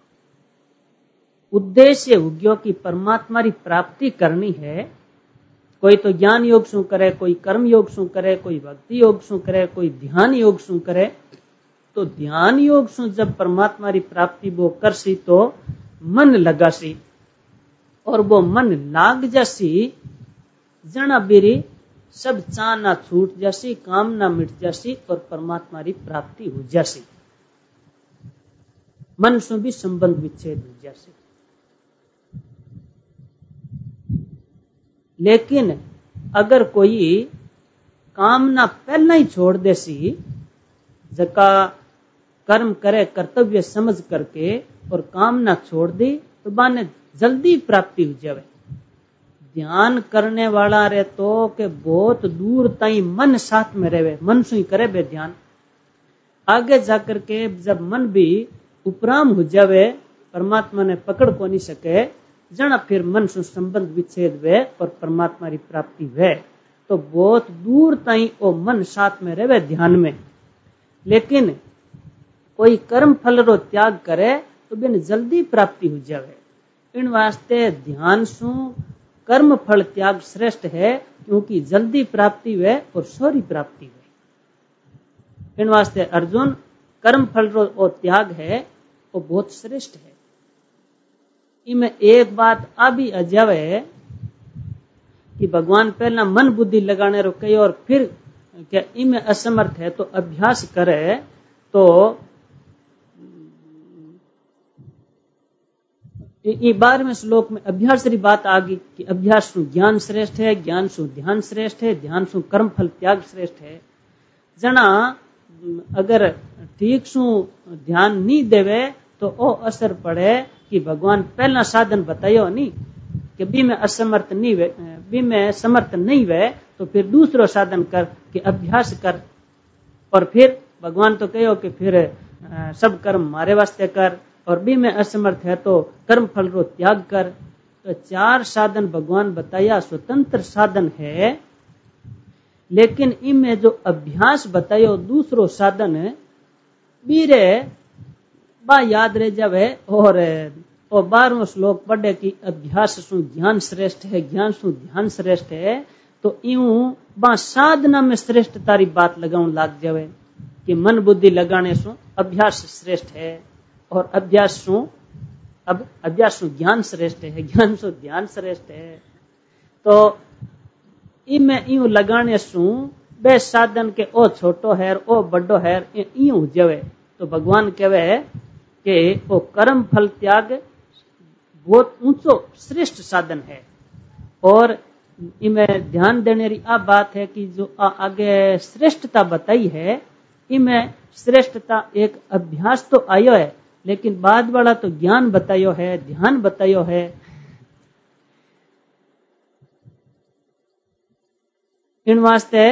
उद्देश्य उग्यो की परमात्मा की प्राप्ति करनी है। कोई तो ज्ञान योग शू करे, कोई कर्म योग शू करे, कोई भक्ति योग शू करे, कोई ध्यान योग शू करे। तो ध्यान योग शू जब परमात्मा की प्राप्ति वो करसी तो मन लगासी और वो मन लाग जासी जना बीरी सब चाहना छूट जासी, कामना मिट जासी और परमात्मा की प्राप्ति हो जासी। मन से भी संबंध विच्छेद हो जासी। लेकिन अगर कोई कामना पहला ही छोड़ देसी, जका कर्म करे कर्तव्य समझ करके और कामना छोड़ दी तो बाने जल्दी प्राप्ति हो जावे। ध्यान करने वाला रे तो के बहुत दूर ताई मन साथ में रहे, मन से ही करे बे ध्यान। आगे जाकर के जब मन भी उपराम हो जावे, परमात्मा ने पकड़ को नहीं सके, जना फिर मन से संबंध विच्छेद वे और परमात्मा की प्राप्ति वे। तो बहुत दूर ताई ओ मन साथ में रहे ध्यान में। लेकिन कोई कर्म फल रो त्याग करे तो बिन जल्दी प्राप्ति हो जावे। इन वास्ते ध्यान सु कर्म फल त्याग श्रेष्ठ है, क्योंकि जल्दी प्राप्ति वे और सौरी प्राप्ति वे। इन वास्ते अर्जुन कर्म फल रो ओ त्याग है वो बहुत श्रेष्ठ है। इनमें एक बात अभी अजावे कि भगवान पहला मन बुद्धि लगाने रो कही और फिर क्या इनमें असमर्थ है तो अभ्यास करे। तो ये बारहवें श्लोक में अभ्यास की बात आ गई कि अभ्यास सु ज्ञान श्रेष्ठ है, ज्ञान सु ध्यान श्रेष्ठ है, ध्यान सु कर्म फल त्याग श्रेष्ठ है। जना अगर ठीक सु ध्यान नहीं देवे तो ओ असर पड़े कि भगवान पहला साधन बतायो नहीं कि भी में असमर्थ नहीं वे, भी में समर्थ नहीं वे तो फिर दूसरो साधन कर कि अभ्यास कर। और फिर भगवान तो कहो कि फिर सब कर्म मारे वास्ते कर, और भी में असमर्थ है तो कर्म फल रो त्याग कर। तो चार साधन भगवान बताया स्वतंत्र साधन है। लेकिन इनमें जो अभ्यास बतायो दूसरो साधन बीरे बा याद रह जावे। और और बारहवां श्लोक पढ़े कि अभ्यास सु ज्ञान श्रेष्ठ है, ज्ञान सु ध्यान श्रेष्ठ है। तो यूं बा साधना में श्रेष्ठता की बात लगाउन लाग जावे कि मन बुद्धि लगाने सु अभ्यास श्रेष्ठ है और अभ्यास सु अब अभ्यास सु ज्ञान श्रेष्ठ है, ज्ञान सु ध्यान श्रेष्ठ है। तो इनमें यूं लगाने सु बे साधन के ओ छोटो है ओ बड़ो है यूं जावे। तो भगवान कहवे कि वो कर्म फल त्याग बहुत ऊंचो श्रेष्ठ साधन है। और इनमें ध्यान देने की आ बात है कि जो आ आगे श्रेष्ठता बताई है, इनमें श्रेष्ठता एक अभ्यास तो आयो है, लेकिन बाद वाला तो ज्ञान बतायो है, ध्यान बतायो है। इन वास्ते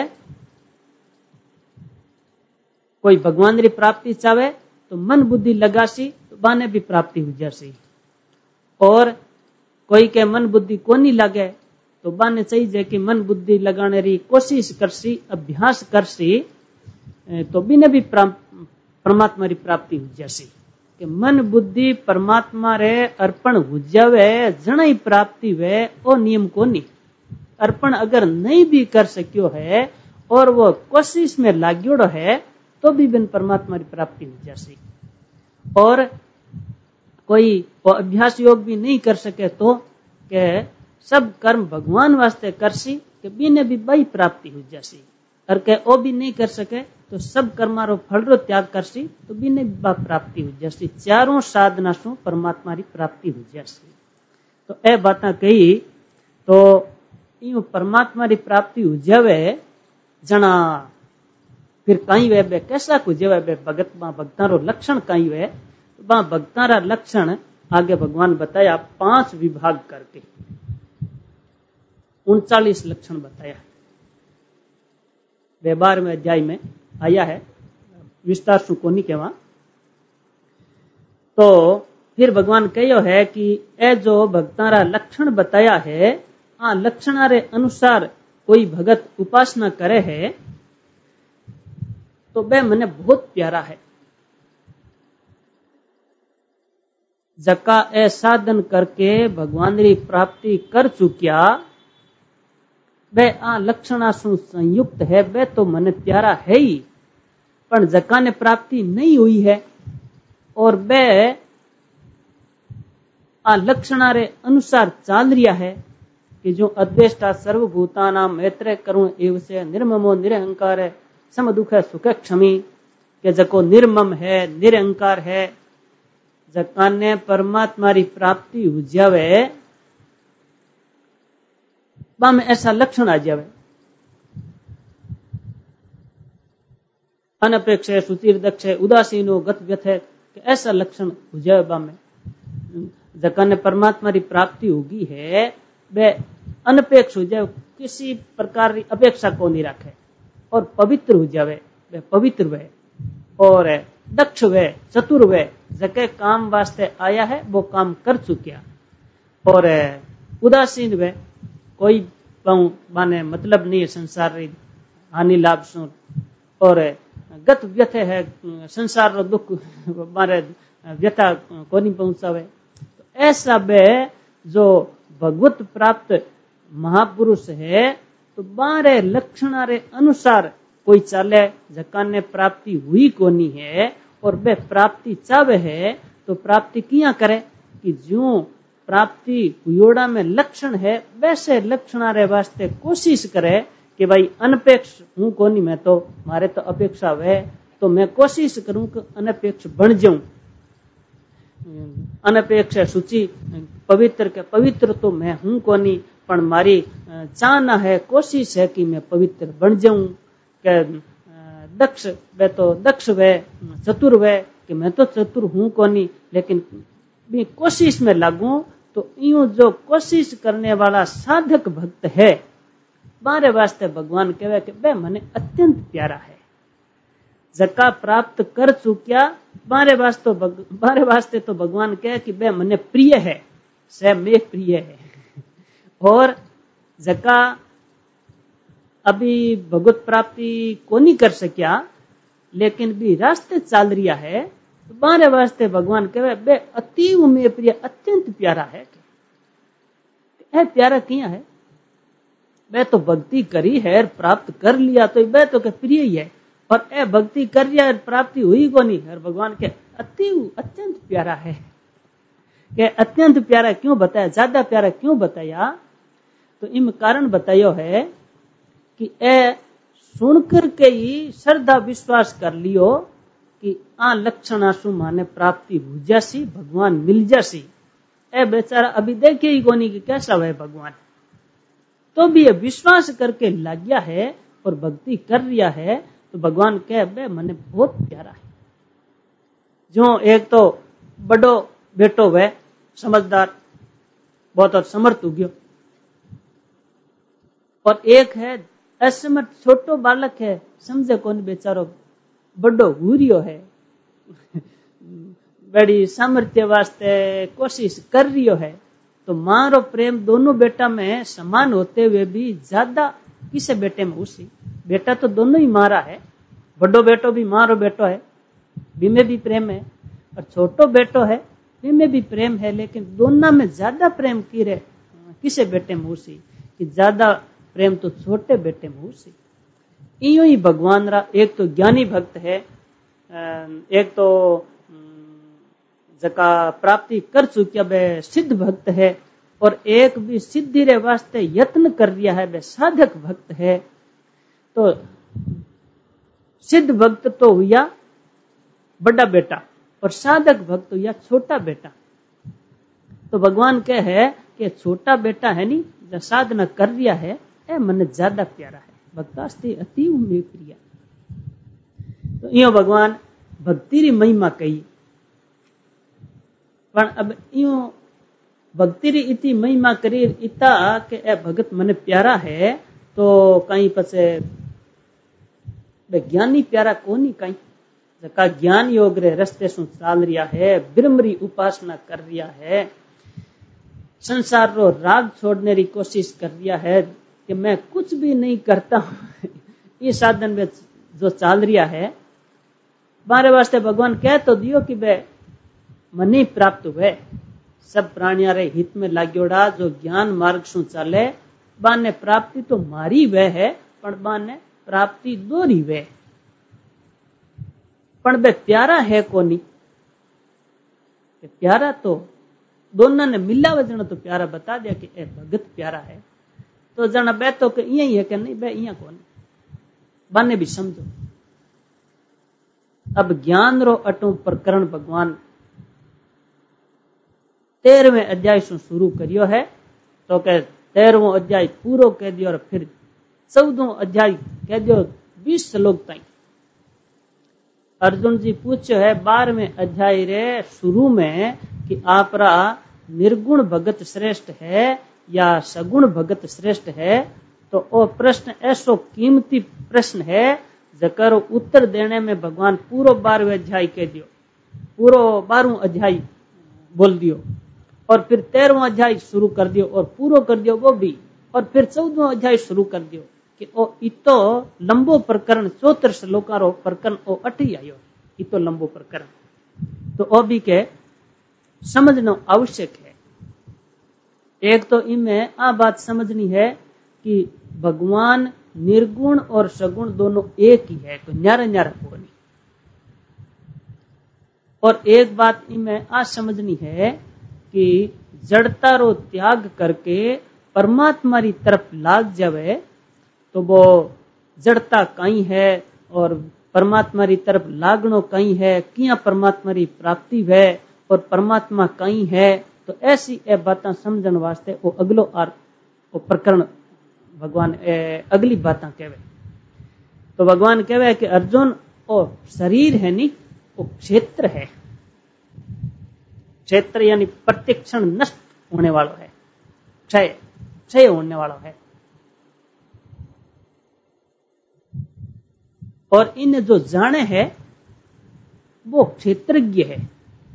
कोई भगवान की प्राप्ति चाहे तो मन बुद्धि लगासी तो बाने भी प्राप्ति हो जासी। और कोई के मन बुद्धि को नहीं लगे तो बाने चाहिए कि मन बुद्धि लगाने की कोशिश करसी, अभ्यास करसी तो बिने भी परमात्मा की प्राप्ति हो जासी। कि मन बुद्धि परमात्मा रे अर्पण हो जावे जना ही प्राप्ति वे ओ नियम को नहीं। अर्पण अगर नहीं भी कर सकियो है और वो कोशिश में लाग्योड़ो है तो भी बिन परमात्मा की प्राप्ति हो जासी। और कोई वो अभ्यास योग भी नहीं कर सके तो के सब कर्म भगवान वास्ते करसी के बिने भी बई प्राप्ति हो जासी। और के वो भी नहीं कर सके तो सब कर्मारो फल रो त्याग करसी तो बिने बा प्राप्ति हो जासी। चारों साधना सु परमात्मा की प्राप्ति हो जासी। तो ए बात कही तो यूं परमात्मा की प्राप्ति हो जावे जना फिर कहीं वे बे कैसा को जावे बे भगत मां भक्तारो लक्षण कहीं वे बा भक्तारा लक्षण आगे भगवान बताया पांच विभाग करके उनचालीस लक्षण बताया। वे बारहवें अध्याय में आया है, विस्तार सु को नहीं कहवा। तो फिर भगवान कहो है कि ए जो भक्तारा लक्षण बताया है आ लक्षणारे अनुसार कोई भगत उपासना करे है तो बे मने बहुत प्यारा है। जका ए साधन करके भगवान री प्राप्ति कर चुकिया बे आ लक्षणा सु संयुक्त है, बे तो मने प्यारा है ही। पण जका ने प्राप्ति नहीं हुई है और बे आ लक्षणा रे अनुसार चाल रिया है कि जो अद्वेष्टा सर्वभूतानां मैत्रेय करुण एव से निर्ममो निरहंकार है सम दुख सुख क्षमी, के जको निर्मम है निरहंकार है, जका ने परमात्मा री प्राप्ति हो जावे बाम ऐसा लक्षण आ जावे। अनपेक्ष है सुचिर दक्ष है उदासीनो गत व्यथ है, ऐसा लक्षण हो जावे बाम। जका ने परमात्मा री प्राप्ति होगी है वे अनपेक्ष हो जाए, किसी प्रकार की अपेक्षा को नहीं रखे और पवित्र हो जावे, वे पवित्र वे और दक्ष वे चतुर वे, जके काम वास्ते आया है वो काम कर चुकिया। और उदासीन वे कोई माने मतलब नहीं है संसार री हानि लाभ सु, और गत व्यथ है संसार रो दुख मारे व्यथा को नहीं पहुंचावे। ऐसा बे जो भगवत प्राप्त महापुरुष है तो बारे लक्षणा रे अनुसार कोई चाले, जका ने प्राप्ति हुई कोनी है और बे प्राप्ति चावे है तो प्राप्ति किया करे कि जो प्राप्ति हुयोड़ा में लक्षण है वैसे लक्षणा रे वास्ते कोशिश करे कि भाई अनपेक्ष हूं कोनी, मैं तो मारे तो अपेक्षा है तो मैं कोशिश करूं कि अनपेक्ष बन जाऊं। अनपेक्ष शुचि पवित्र के पवित्र तो मैं हूं कोनी, पण मारी चाहना है कोशिश है कि मैं पवित्र बन जाऊं। के दक्ष वे तो दक्ष वे चतुर वे कि मैं तो चतुर हूं कोनी लेकिन भी कोशिश में लागू। तो यूं जो कोशिश करने वाला साधक भक्त है बारे वास्ते भगवान कहवे कि बे मने अत्यंत प्यारा है। जका प्राप्त कर चुकिया बारे वास्ते बारे वास्ते तो भगवान कहे कि बे मने प्रिय है, से में प्रिय है। और जका अभी भगवत प्राप्ति को नहीं कर सकिया लेकिन भी रास्ते चाल रिया है तो बारे वास्ते भगवान कहे बे अति में प्रिय अत्यंत प्यारा है। है प्यारा किया है, बे तो भक्ति करी है प्राप्त कर लिया तो बे तो के प्रिय ही है, और ए भक्ति कर लिया प्राप्ति हुई को नहीं। और भगवान के अति अत्यंत प्यारा है। के अत्यंत प्यारा क्यों बताया, ज्यादा प्यारा क्यों बताया, तो इम कारण बतायो है कि ए सुनकर के ही श्रद्धा विश्वास कर लियो कि आ लक्षण आसु माने प्राप्ति हो जासी, भगवान मिल जासी। ए बेचारा अभी देखे ही कोनी कि कैसा है भगवान, तो भी ये विश्वास करके लग गया है और भक्ति कर रिया है तो भगवान कहे बे मने बहुत प्यारा है। जो एक तो बड़ो बेटो वे समझदार बहुत और समर्थ हो गयो, और एक है असमर्थ छोटो बालक है, समझे कौन बेचारो बड़ो हुरियो है बड़ी सामर्थ्य वास्ते कोशिश कर रियो है। तो मां रो प्रेम दोनों बेटा में समान होते हुए भी ज्यादा किसे बेटे में उसी, बेटा तो दोनों ही मारा है, बड़ो बेटो भी मां रो बेटो है बीमे भी प्रेम है, और छोटो बेटो है बीमे भी प्रेम है, लेकिन दोनों में ज्यादा प्रेम की रे किसे बेटे में उसी कि ज्यादा प्रेम तो छोटे बेटे में उसी। इयो ही भगवान रा एक तो ज्ञानी भक्त है, एक तो जका प्राप्ति कर चुकिया वे सिद्ध भक्त है, और एक भी सिद्धि रे वास्ते यत्न कर रिया है वे साधक भक्त है। तो सिद्ध भक्त तो हुआ बड़ा बेटा और साधक भक्त हुआ छोटा बेटा। तो भगवान कहे कि छोटा बेटा है नी जो साधना कर रिया है ए मन ज्यादा प्यारा है, भक्तास्ते अति में प्रिया। तो यो भगवान भक्ति री महिमा कही, पण अब यो भक्ति री इतनी महिमा करी इता के ए भगत मने प्यारा है तो कहीं पसे ज्ञानी प्यारा कोनी, कहीं जका ज्ञान योग रे रस्ते सु चाल रिया है, ब्रह्म री उपासना कर रिया है, संसार रो राग छोड़ने री कोशिश कर रिया है कि मैं कुछ भी नहीं करता हूं ये साधन में जो चाल रिया है बारे वास्ते भगवान कह तो दियो कि बे मनी प्राप्त हुए सब प्राणिया रे हित में लाग्योड़ा जो ज्ञान मार्ग सु चाले बाने प्राप्ति तो मारी वे है पण बाने प्राप्ति दोरी वे पण बे प्यारा है कोनी प्यारा तो दोनों ने मिला वजन तो प्यारा बता दिया कि ए भगत प्यारा है तो जना बे तो कि यही है कि नहीं बे इया कौन बाने भी समझो। अब ज्ञान रो अटू प्रकरण भगवान तेरहवें अध्याय से शुरू करियो है तो के तेरहवो अध्याय पूरो कह दियो और फिर चौदह अध्याय कह दियो बीस श्लोक तक। अर्जुन जी पूछो है बारहवें अध्याय रे शुरू में कि आपरा निर्गुण भगत श्रेष्ठ है या सगुण भगत श्रेष्ठ है तो वो प्रश्न ऐसो कीमती प्रश्न है जकर उत्तर देने में भगवान पूरो बारहवें अध्याय कह दियो पूरो बारहवें अध्याय बोल दियो और फिर तेरहवां अध्याय शुरू कर दियो और पूरो कर दियो वो भी और फिर चौदहवां अध्याय शुरू कर दियो कि ओ इतो लंबो प्रकरण चौहत्तर श्लोका रो प्रकरण ओ अठी आयो इतो लंबो प्रकरण तो ओ भी के समझना आवश्यक है। एक तो इनमें आ बात समझनी है कि भगवान निर्गुण और सगुण दोनों एक ही है तो न्यारा न्यारा को नहीं। और एक बात इनमें आ समझनी है कि जड़ता रो त्याग करके परमात्मा की तरफ लाग जावे तो वो जड़ता कहीं है और परमात्मा की तरफ लागनो कहीं है किया परमात्मा की प्राप्ति है और परमात्मा कहीं है तो ऐसी ए बातें समझन वास्ते वो अगलो आर वो प्रकरण भगवान ए, अगली बातें कहवे तो भगवान कहवे कि अर्जुन ओ शरीर है नी वो क्षेत्र है क्षेत्र यानी प्रत्यक्षण नष्ट होने वाला है क्षय क्षय होने वाला है और इन जो जाने है वो क्षेत्रज्ञ है।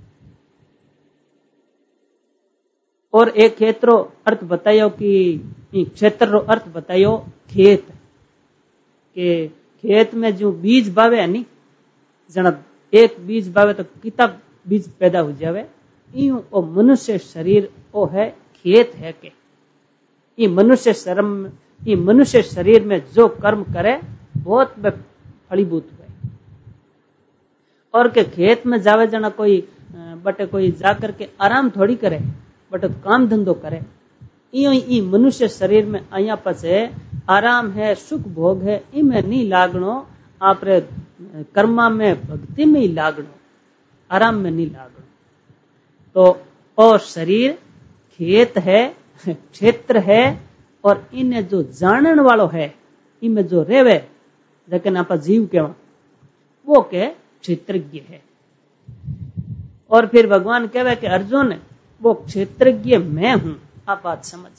और एक क्षेत्र अर्थ बतायो कि क्षेत्र रो अर्थ बतायो खेत के खेत में जो बीज बावे नहीं जना एक बीज बावे तो कितना बीज पैदा हो जावे यूं ओ मनुष्य शरीर ओ है खेत है के ये मनुष्य शर्म ये मनुष्य शरीर में जो कर्म करे बहुत फलीभूत हुए और के खेत में जावे जना कोई बटे कोई जाकर के आराम थोड़ी करे बटे काम धंधो करे इं ई मनुष्य शरीर में आया पसे आराम है सुख भोग है इमें नहीं लागनो आपरे कर्मा में भक्ति में ही लागनो आराम में नहीं लागनो तो ओ शरीर खेत है क्षेत्र है और इन्हें जो जानन वालो है इनमें जो रेवे लेकिन आप जीव के वो के क्षेत्रज्ञ है। और फिर भगवान कहवे कि अर्जुन वो क्षेत्रज्ञ मैं हूं आप बात समझ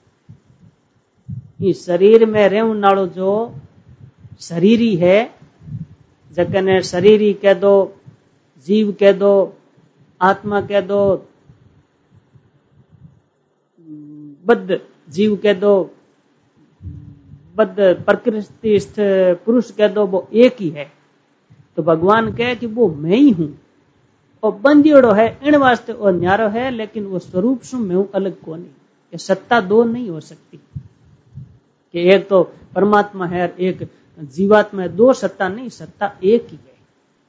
इस शरीर में रेवन नालो जो शरीरी है जकने शरीरी कह दो जीव कह दो आत्मा कह दो बद्ध जीव कह दो बद्ध प्रकृति पुरुष कह दो वो एक ही है तो भगवान कहे कि वो मैं ही हूं और बंदियोड़ो है इन वास्ते और न्यारो है लेकिन वो स्वरूप से मैं हूं अलग को नहीं ये सत्ता दो नहीं हो सकती कि एक तो परमात्मा है और एक जीवात्मा है दो सत्ता नहीं सत्ता एक ही है।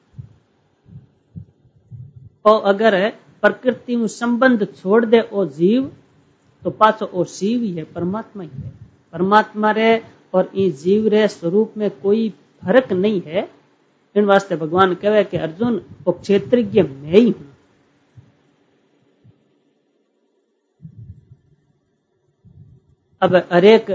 और अगर प्रकृति में संबंध छोड़ दे ओ जीव तो पाछो ओ शिव ही है परमात्मा ही है परमात्मा रे और ई जीव रे स्वरूप में कोई फर्क नहीं है। इन वास्ते भगवान कहवे कि अर्जुन वो क्षेत्रज्ञ मैं ही हूं। अब हरेक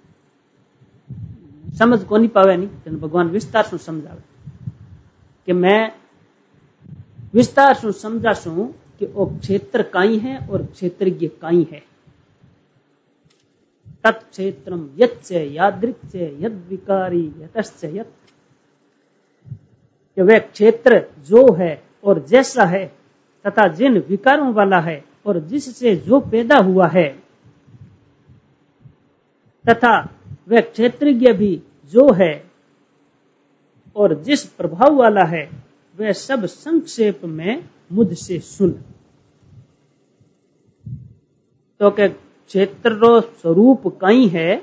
समझ को नहीं पावे नहीं तो भगवान विस्तार से समझावे कि मैं विस्तार से समझा सू कि वो क्षेत्र काई है और क्षेत्रज्ञ काई है। तत्क्षेत्रम यच्च यादृक्च यद विकारी यतश्च यत् कि वह क्षेत्र जो है और जैसा है तथा जिन विकारों वाला है और जिससे जो पैदा हुआ है तथा वह क्षेत्रज्ञ भी जो है और जिस प्रभाव वाला है वे सब संक्षेप में मुझसे सुन। तो के क्षेत्र रो स्वरूप कई है,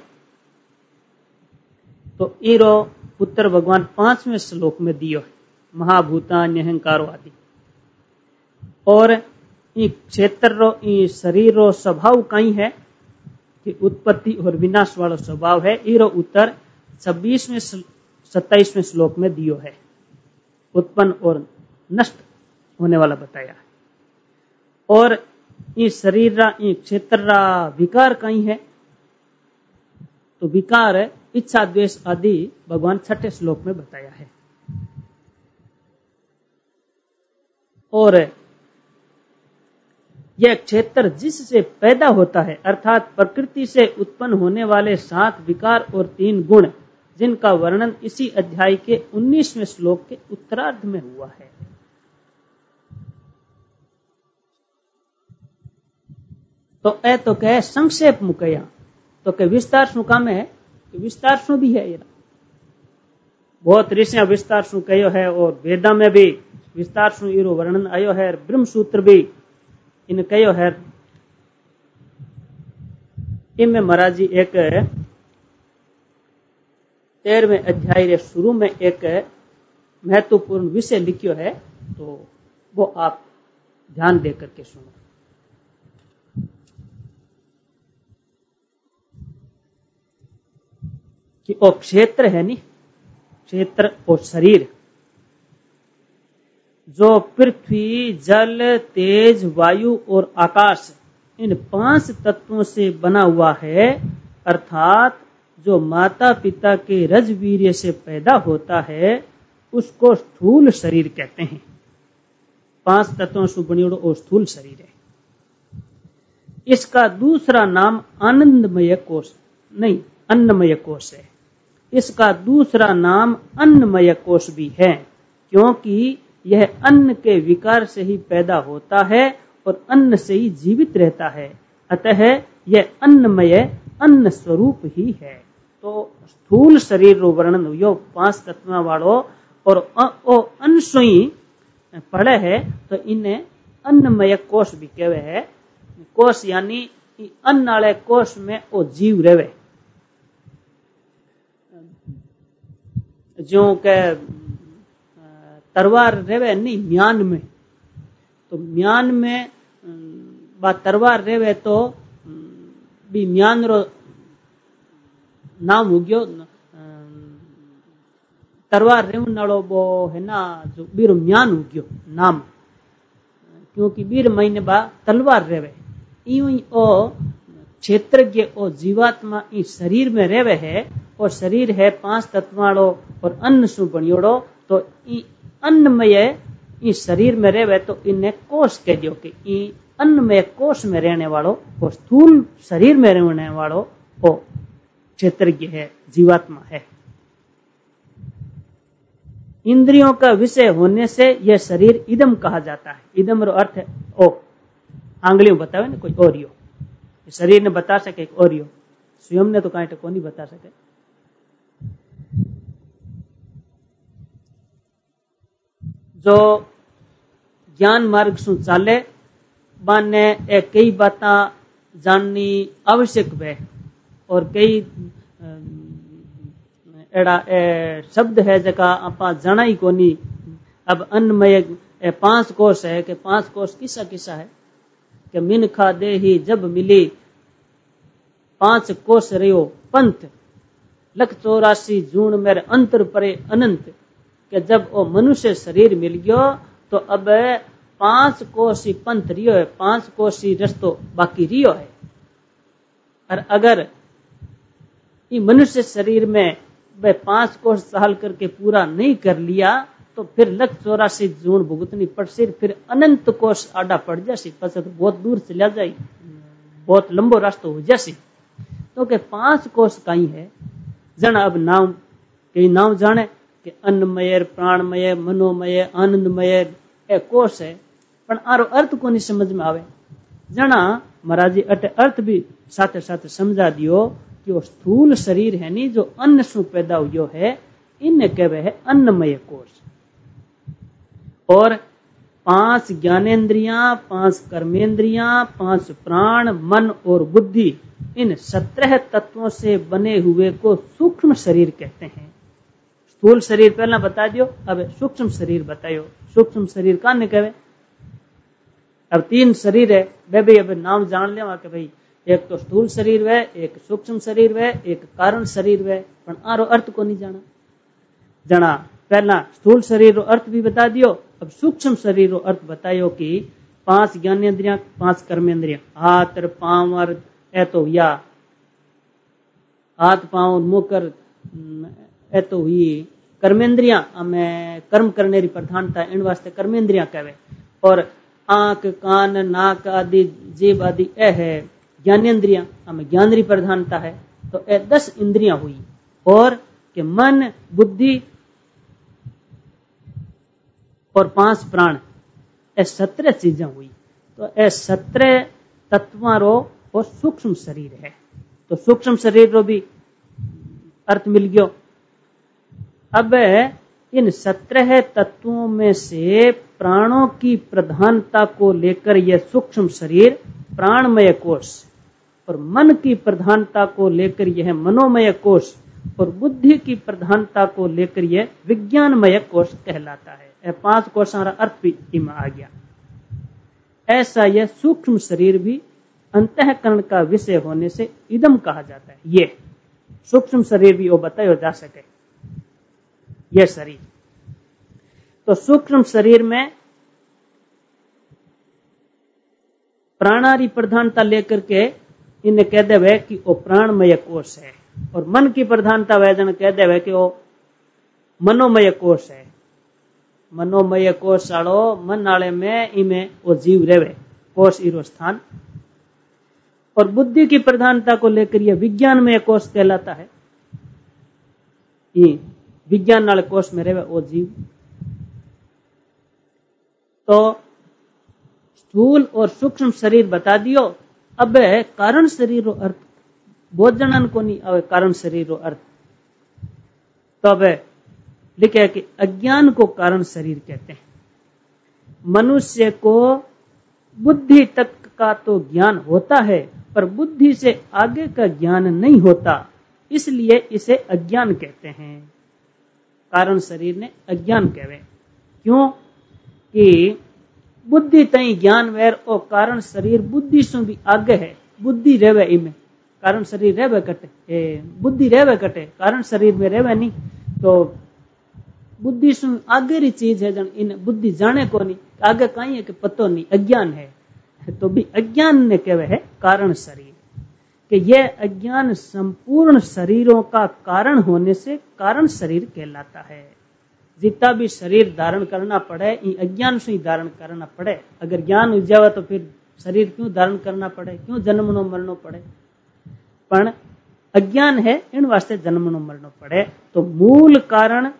तो इरो उत्तर भगवान पांचवें श्लोक में दियो है, महाभूता अहंकारो आदि। और ई क्षेत्र रो ई शरीर रो स्वभाव कई है कि उत्पत्ति और विनाश वाला स्वभाव है। इरो उत्तर छब्बीसवें सत्ताईसवें श्लोक में दियो है, उत्पन्न और नष्ट होने वाला बताया। और ई शरीर रा ई क्षेत्र रा विकार कई है, तो विकार इच्छा द्वेष आदि भगवान छठे श्लोक में बताया है। और यह क्षेत्र जिससे पैदा होता है, अर्थात प्रकृति से उत्पन्न होने वाले सात विकार और तीन गुण, जिनका वर्णन इसी अध्याय के उन्नीसवें श्लोक के उत्तरार्ध में हुआ है। तो ए तो कहे संक्षेप मुकया, तो के विस्तार सु काम है कि विस्तार सु भी है। ये बहुत ऋषिया विस्तार सु कहो है, और वेदा में भी विस्तार सु इरो वर्णन आयो है, ब्रह्म सूत्र भी इन कहो है। इनमें महाराज जी एक तेरहवें अध्याय रे शुरू में एक महत्वपूर्ण विषय लिखियो है, तो वो आप ध्यान देकर के सुनो कि वो क्षेत्र है नी, क्षेत्र और शरीर जो पृथ्वी, जल, तेज, वायु और आकाश, इन पांच तत्वों से बना हुआ है, अर्थात जो माता पिता के रजवीर्य से पैदा होता है उसको स्थूल शरीर कहते हैं। पांच तत्वों से बनियोड़ो और स्थूल शरीर है। इसका दूसरा नाम आनंदमय कोश नहीं अन्नमय कोश है। इसका दूसरा नाम अन्नमय कोश भी है, क्योंकि यह अन्न के विकार से ही पैदा होता है और अन्न से ही जीवित रहता है, अतः यह अन्नमय अन्न स्वरूप ही है। तो स्थूल शरीर रो वर्णन हुयो पांच तत्व वालों, और ओ अन्न सोई पड़े है, तो इन्हें अन्नमय कोश भी कहवे है। कोश यानी अन्न वाले कोश में वो जीव रहे, जो के तरवार रेवे नहीं म्यान में, तो म्यान में बा तरवार रेवे तो भी म्यान रो नाम हो गयो तरवार रेवन नालो बो है ना, जो बीर म्यान हो गयो नाम, क्योंकि बीर महीने बा तलवार रेवे। यूं ही ओ क्षेत्रज्ञ ओ जीवात्मा ई शरीर में रेवे है, और शरीर है पांच तत्वाड़ो और अन्न सु बनियोड़ो, तो ई अन्नमय ई शरीर में रेवे तो इन्हें कोश कह दियो कि ई अन्नमय कोश में रहने वालों और स्थूल शरीर में रहने वालों वो क्षेत्रज्ञ है, जीवात्मा है। इंद्रियों का विषय होने से यह शरीर इदम कहा जाता है। इदम रो अर्थ है ओ, आंगलियों बतावे ना कोई ओरियो, शरीर ने बता सके एक ओरियो, स्वयं ने तो कहीं को नहीं बता सके। जो ज्ञान मार्ग सु चाले बाने ए कई बाता जाननी आवश्यक है, और कई एड़ा ए शब्द है जका आपा जाना ही कोनी। अब अन्नमय पांच कोश है कि पांच कोश किसा किसा है कि मिनखा दे ही जब मिली पांच कोश रहो पंथ, लख चौरासी जून मेरे अंतर परे अनंत, कि जब वो मनुष्य शरीर मिल गयो तो अब पांच कोशी पंथ रियो है, पांच कोशी रस्तो बाकी रियो है। और अगर ये मनुष्य शरीर में वह पांच कोश सहल करके पूरा नहीं कर लिया तो फिर लख चौरासी जून भुगतनी पड़सी, फिर अनंत कोश आडा पड़ जासी, पछे तो बहुत दूर चला जाए, बहुत लंबो रास्ता हो जासी। तो के पांच कोश कई है जना अब नाम कई नाम जाने कि अन्नमय, प्राणमय, मनोमय, आनंदमय ए कोश है, पण आरो अर्थ को नहीं समझ में आवे। जना महाराज जी अटे अर्थ भी साथे साथे समझा दियो कि वो स्थूल शरीर है नी जो अन्न सु पैदा हुयो है, इन्हें कहवे है अन्नमय कोश। और पांच ज्ञानेन्द्रियां, पांच कर्मेंद्रियां, पांच प्राण, मन और बुद्धि, इन सत्रह तत्वों से बने हुए को सूक्ष्म शरीर कहते हैं। स्थूल शरीर पहला बता दियो, अब सूक्ष्म शरीर बतायो। सूक्ष्म शरीर काने कहवे? अब तीन शरीर है, बे भाई अब नाम जान ले कि भाई एक तो स्थूल शरीर है, एक सूक्ष्म शरीर है, एक कारण शरीर है, पर आरो अर्थ को नहीं जाना जाना। पहला स्थूल शरीर रो अर्थ भी बता दियो, अब सूक्ष्म शरीर रो अर्थ बतायो कि पांच ज्ञानेन्द्रियां, पांच कर्मेंद्रियां, हाथ पांव ए तो या हाथ पांव मुकर ए तो हुई कर्मेंद्रियां, हमें कर्म करने की प्रधानता इन वास्ते कर्मेंद्रियां कहवे। और आंख, कान, नाक आदि, जीभ आदि ए है ज्ञानेन्द्रियां, हमें ज्ञान की प्रधानता है, तो ए दस इंद्रियां हुई। और के मन, बुद्धि और पांच प्राण, ए सत्रह चीजें हुई। तो ए सत्रह तत्वों रो और सूक्ष्म शरीर है। तो सूक्ष्म शरीर रो भी अर्थ मिल गयो। अब इन सत्रह तत्वों में से प्राणों की प्रधानता को लेकर यह सूक्ष्म शरीर प्राणमय कोश, और मन की प्रधानता को लेकर यह मनोमय कोश, और बुद्धि की प्रधानता को लेकर यह विज्ञानमय कोश कहलाता है। यह पांच कोशों का अर्थ भी इमा आ गया। ऐसा यह सूक्ष्म शरीर भी अंतःकरण का विषय होने से इदम कहा जाता है। ये सूक्ष्म शरीर भी वो बताया जा सके, यह शरीर। तो सूक्ष्म शरीर में प्राणारी प्रधानता लेकर के इन्हें कह देवे कि वो प्राणमय कोश है, और मन की प्रधानता वह जन कह देवे कि वो मनोमय कोश है। मनोमय कोश आलो मन आले में इमें वो जीव रेवे, कोश इरो स्थान। और बुद्धि की प्रधानता को लेकर यह विज्ञानमय कोश कहलाता है। ये विज्ञान नाले कोश में रेवे वो जीव। तो स्थूल और सूक्ष्म शरीर बता दियो। अब कारण शरीर रो अर्थ बहुत जनन को नहीं आवे। कारण शरीर रो अर्थ तो अब लिखे कि अज्ञान को कारण शरीर कहते हैं। मनुष्य को बुद्धि तक का तो ज्ञान होता है, पर बुद्धि से आगे का ज्ञान नहीं होता, इसलिए इसे अज्ञान कहते हैं। कारण शरीर ने अज्ञान कहवे। क्यों कि बुद्धि तई ज्ञान वैर और कारण शरीर बुद्धि से भी आगे है। बुद्धि रेवे इमें, कारण शरीर रेवे कटे, बुद्धि रेवे कटे, कारण शरीर में रेवे नहीं। तो बुद्धि से आगे री चीज है, जन इन बुद्धि जाने को नहीं, आगे कहीं है कि पतो नहीं, अज्ञान है। तो भी अज्ञान ने कहवे है कारण शरीर, कि यह अज्ञान संपूर्ण शरीरों का कारण होने से कारण शरीर कहलाता है। जितना भी शरीर धारण करना पड़े, इन अज्ञान से ही धारण करना पड़े। अगर ज्ञान हो जाए तो फिर शरीर क्यों धारण करना पड़े, क्यों जन्मनो मरनो पड़े। पर अज्ञान है, इन वास्ते जन्मनो मरनो पड़े। तो मूल कारण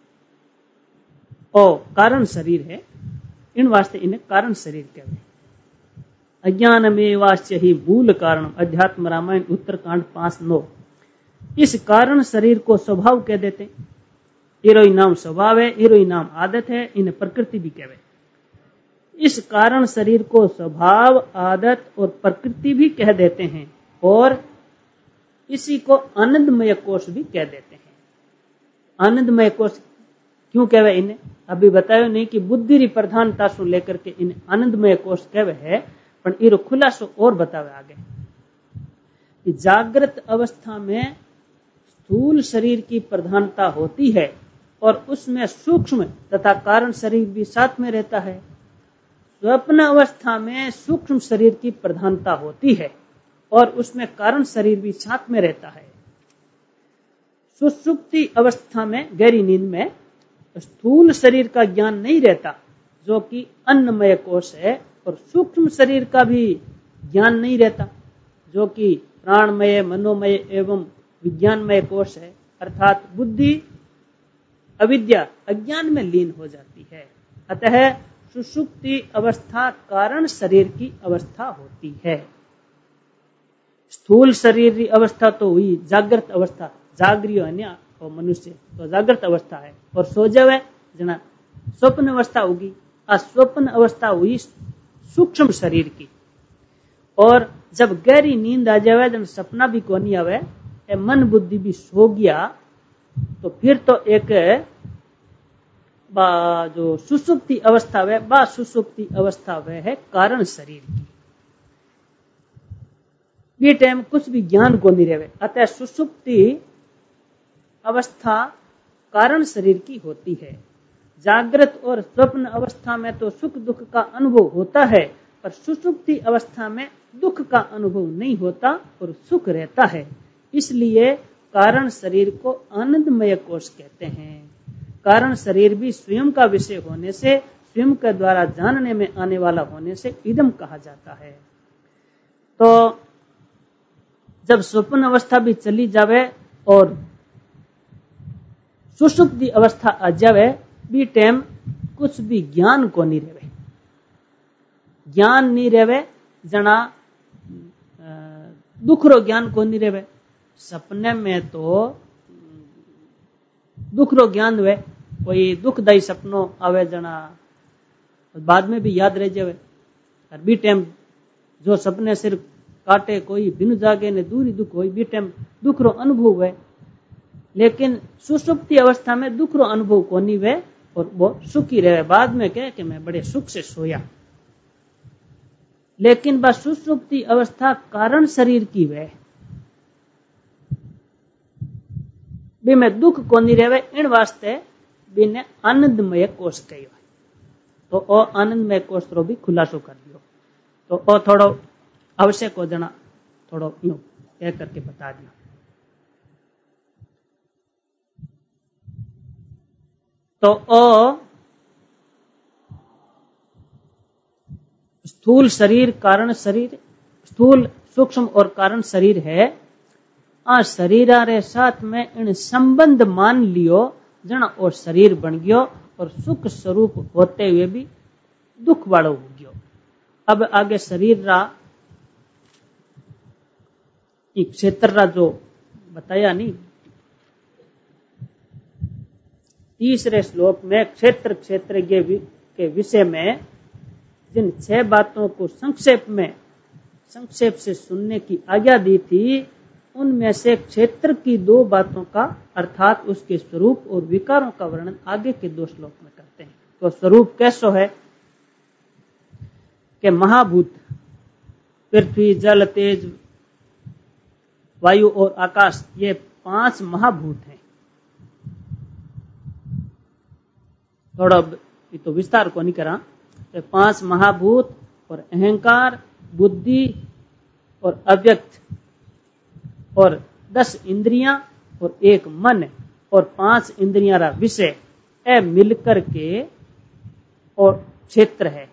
ओ कारण शरीर है, इन वास्ते इन्हें कारण शरीर कहते हैं। अज्ञानमेवास्य ही मूल कारण, अध्यात्म रामायण उत्तरकांड पांच नौ। इस कारण शरीर को स्वभाव कह देते। इरो नाम स्वभाव है, इरो नाम आदत है, इन्हें प्रकृति भी कहवे। इस कारण शरीर को स्वभाव, आदत और प्रकृति भी कह देते हैं, और इसी को आनंदमय कोश भी कह देते हैं। आनंदमय कोश क्यों कहवे इन्हें, अभी बतायो नहीं कि बुद्धि री प्रधानता से लेकर के इन्हें आनंदमय कोश कहवे है। पर इरो खुलासो और बतावे आगे कि जागृत अवस्था में स्थूल शरीर की प्रधानता होती है, और उसमें सूक्ष्म तथा कारण शरीर भी साथ में रहता है। स्वप्न अवस्था में सूक्ष्म शरीर की प्रधानता होती है, और उसमें कारण शरीर भी साथ में रहता है। सुषुप्ति अवस्था में, गहरी नींद में, स्थूल शरीर का ज्ञान नहीं रहता, जो कि अन्नमय कोश है, और सूक्ष्म शरीर का भी ज्ञान नहीं रहता, जो कि प्राणमय, मनोमय एवं विज्ञानमय कोश है। अर्थात बुद्धि अविद्या अज्ञान में लीन हो जाती है। अतः सुषुप्ति अवस्था कारण शरीर की अवस्था होती है। स्थूल शरीर की अवस्था तो हुई जागृत अवस्था, जागरियो अन्य और मनुष्य तो जागृत अवस्था है, और सो जावे जना स्वप्न अवस्था होगी। आ स्वप्न अवस्था हुई सूक्ष्म शरीर की। और जब गहरी नींद आ जावे, जब सपना भी कोनी आवे, मन बुद्धि भी सो गया, तो फिर तो एक जो सुसुप्ति अवस्था है, बा सुसुप्ति अवस्था वह है कारण शरीर की। ये टाइम कुछ भी ज्ञान को नहीं रहे। अतः सुसुप्ति अवस्था कारण शरीर की होती है। जागृत और स्वप्न अवस्था में तो सुख दुख का अनुभव होता है, पर सुसुप्ति अवस्था में दुख का अनुभव नहीं होता और सुख रहता है। इसलिए कारण शरीर को आनंदमय कोश कहते हैं। कारण शरीर भी स्वयं का विषय होने से, स्वयं के द्वारा जानने में आने वाला होने से इदम कहा जाता है। तो जब स्वप्न अवस्था भी चली जावे और सुषुप्ति अवस्था आ जावे, बी टाइम कुछ भी ज्ञान को नहीं रहे। ज्ञान नहीं रहे, जना दुखरो ज्ञान को नहीं रहे। सपने में तो दुखरो ज्ञान हुए, कोई दुखदायी सपनों आवे, जना बाद में भी याद रह जावे। और बी टाइम जो सपने सिर काटे, कोई बिनु जागे ने दूरी दुख हो, बी टाइम दुखरो अनुभव हुए। लेकिन सुषुप्ति अवस्था में दुखरो अनुभव को नहीं हुए और वो सुखी रहे। बाद में कहे कि मैं बड़े सुख से सोया। लेकिन बस सुषुप्ति अवस्था कारण शरीर की वे भी में दुख को नहीं रहे, इन वास्ते भी ने आनंदमय कोश कहो। तो ओ आनंदमय कोश रो भी खुलासो कर दियो। तो ओ थोड़ो आवश्यक हो जाना, थोड़ो यूं कह करके बता दिया। तो ओ स्थूल शरीर कारण शरीर, स्थूल सूक्ष्म और कारण शरीर है। आ शरीर रे साथ में इन संबंध मान लियो, जना और शरीर बन गयो और सुख स्वरूप होते हुए भी दुख वालो हो गयो। अब आगे शरीर रा क्षेत्र रा जो बताया नहीं, तीसरे श्लोक में क्षेत्र क्षेत्र के विषय में जिन छह बातों को संक्षेप में संक्षेप से सुनने की आज्ञा दी थी, उनमें से क्षेत्र की दो बातों का अर्थात उसके स्वरूप और विकारों का वर्णन आगे के दो श्लोक में करते हैं। तो स्वरूप कैसो है कि महाभूत पृथ्वी, जल, तेज, वायु और आकाश, ये पांच महाभूत हैं। थोड़ा ये तो विस्तार को नहीं करा। तो पांच महाभूत और अहंकार, बुद्धि और अव्यक्त और दस इंद्रियां और एक मन और पांच इंद्रियां रा विषय ए मिलकर के और क्षेत्र है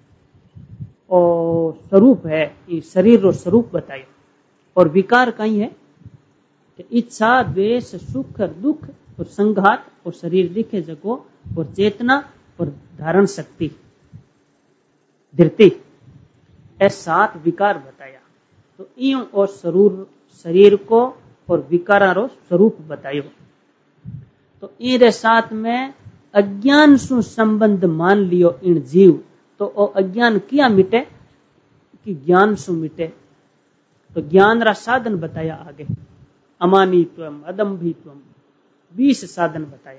और स्वरूप है। ये शरीर और स्वरूप बताए। और विकार कहीं है कि इच्छा, द्वेष, सुख, दुख और संघात और शरीर दिखे जगो और चेतना और धारण शक्ति, धृति, ए सात विकार बताया। तो यूं और शरीर शरीर को और विकारों स्वरूप बतायो। तो इन साथ में अज्ञान सु संबंध मान लियो इन जीव, तो ओ अज्ञान किया मिटे कि ज्ञान सु मिटे। तो ज्ञान रा साधन बताया आगे, अमानित्वम, अदम्भित्वम, बीस साधन बताया।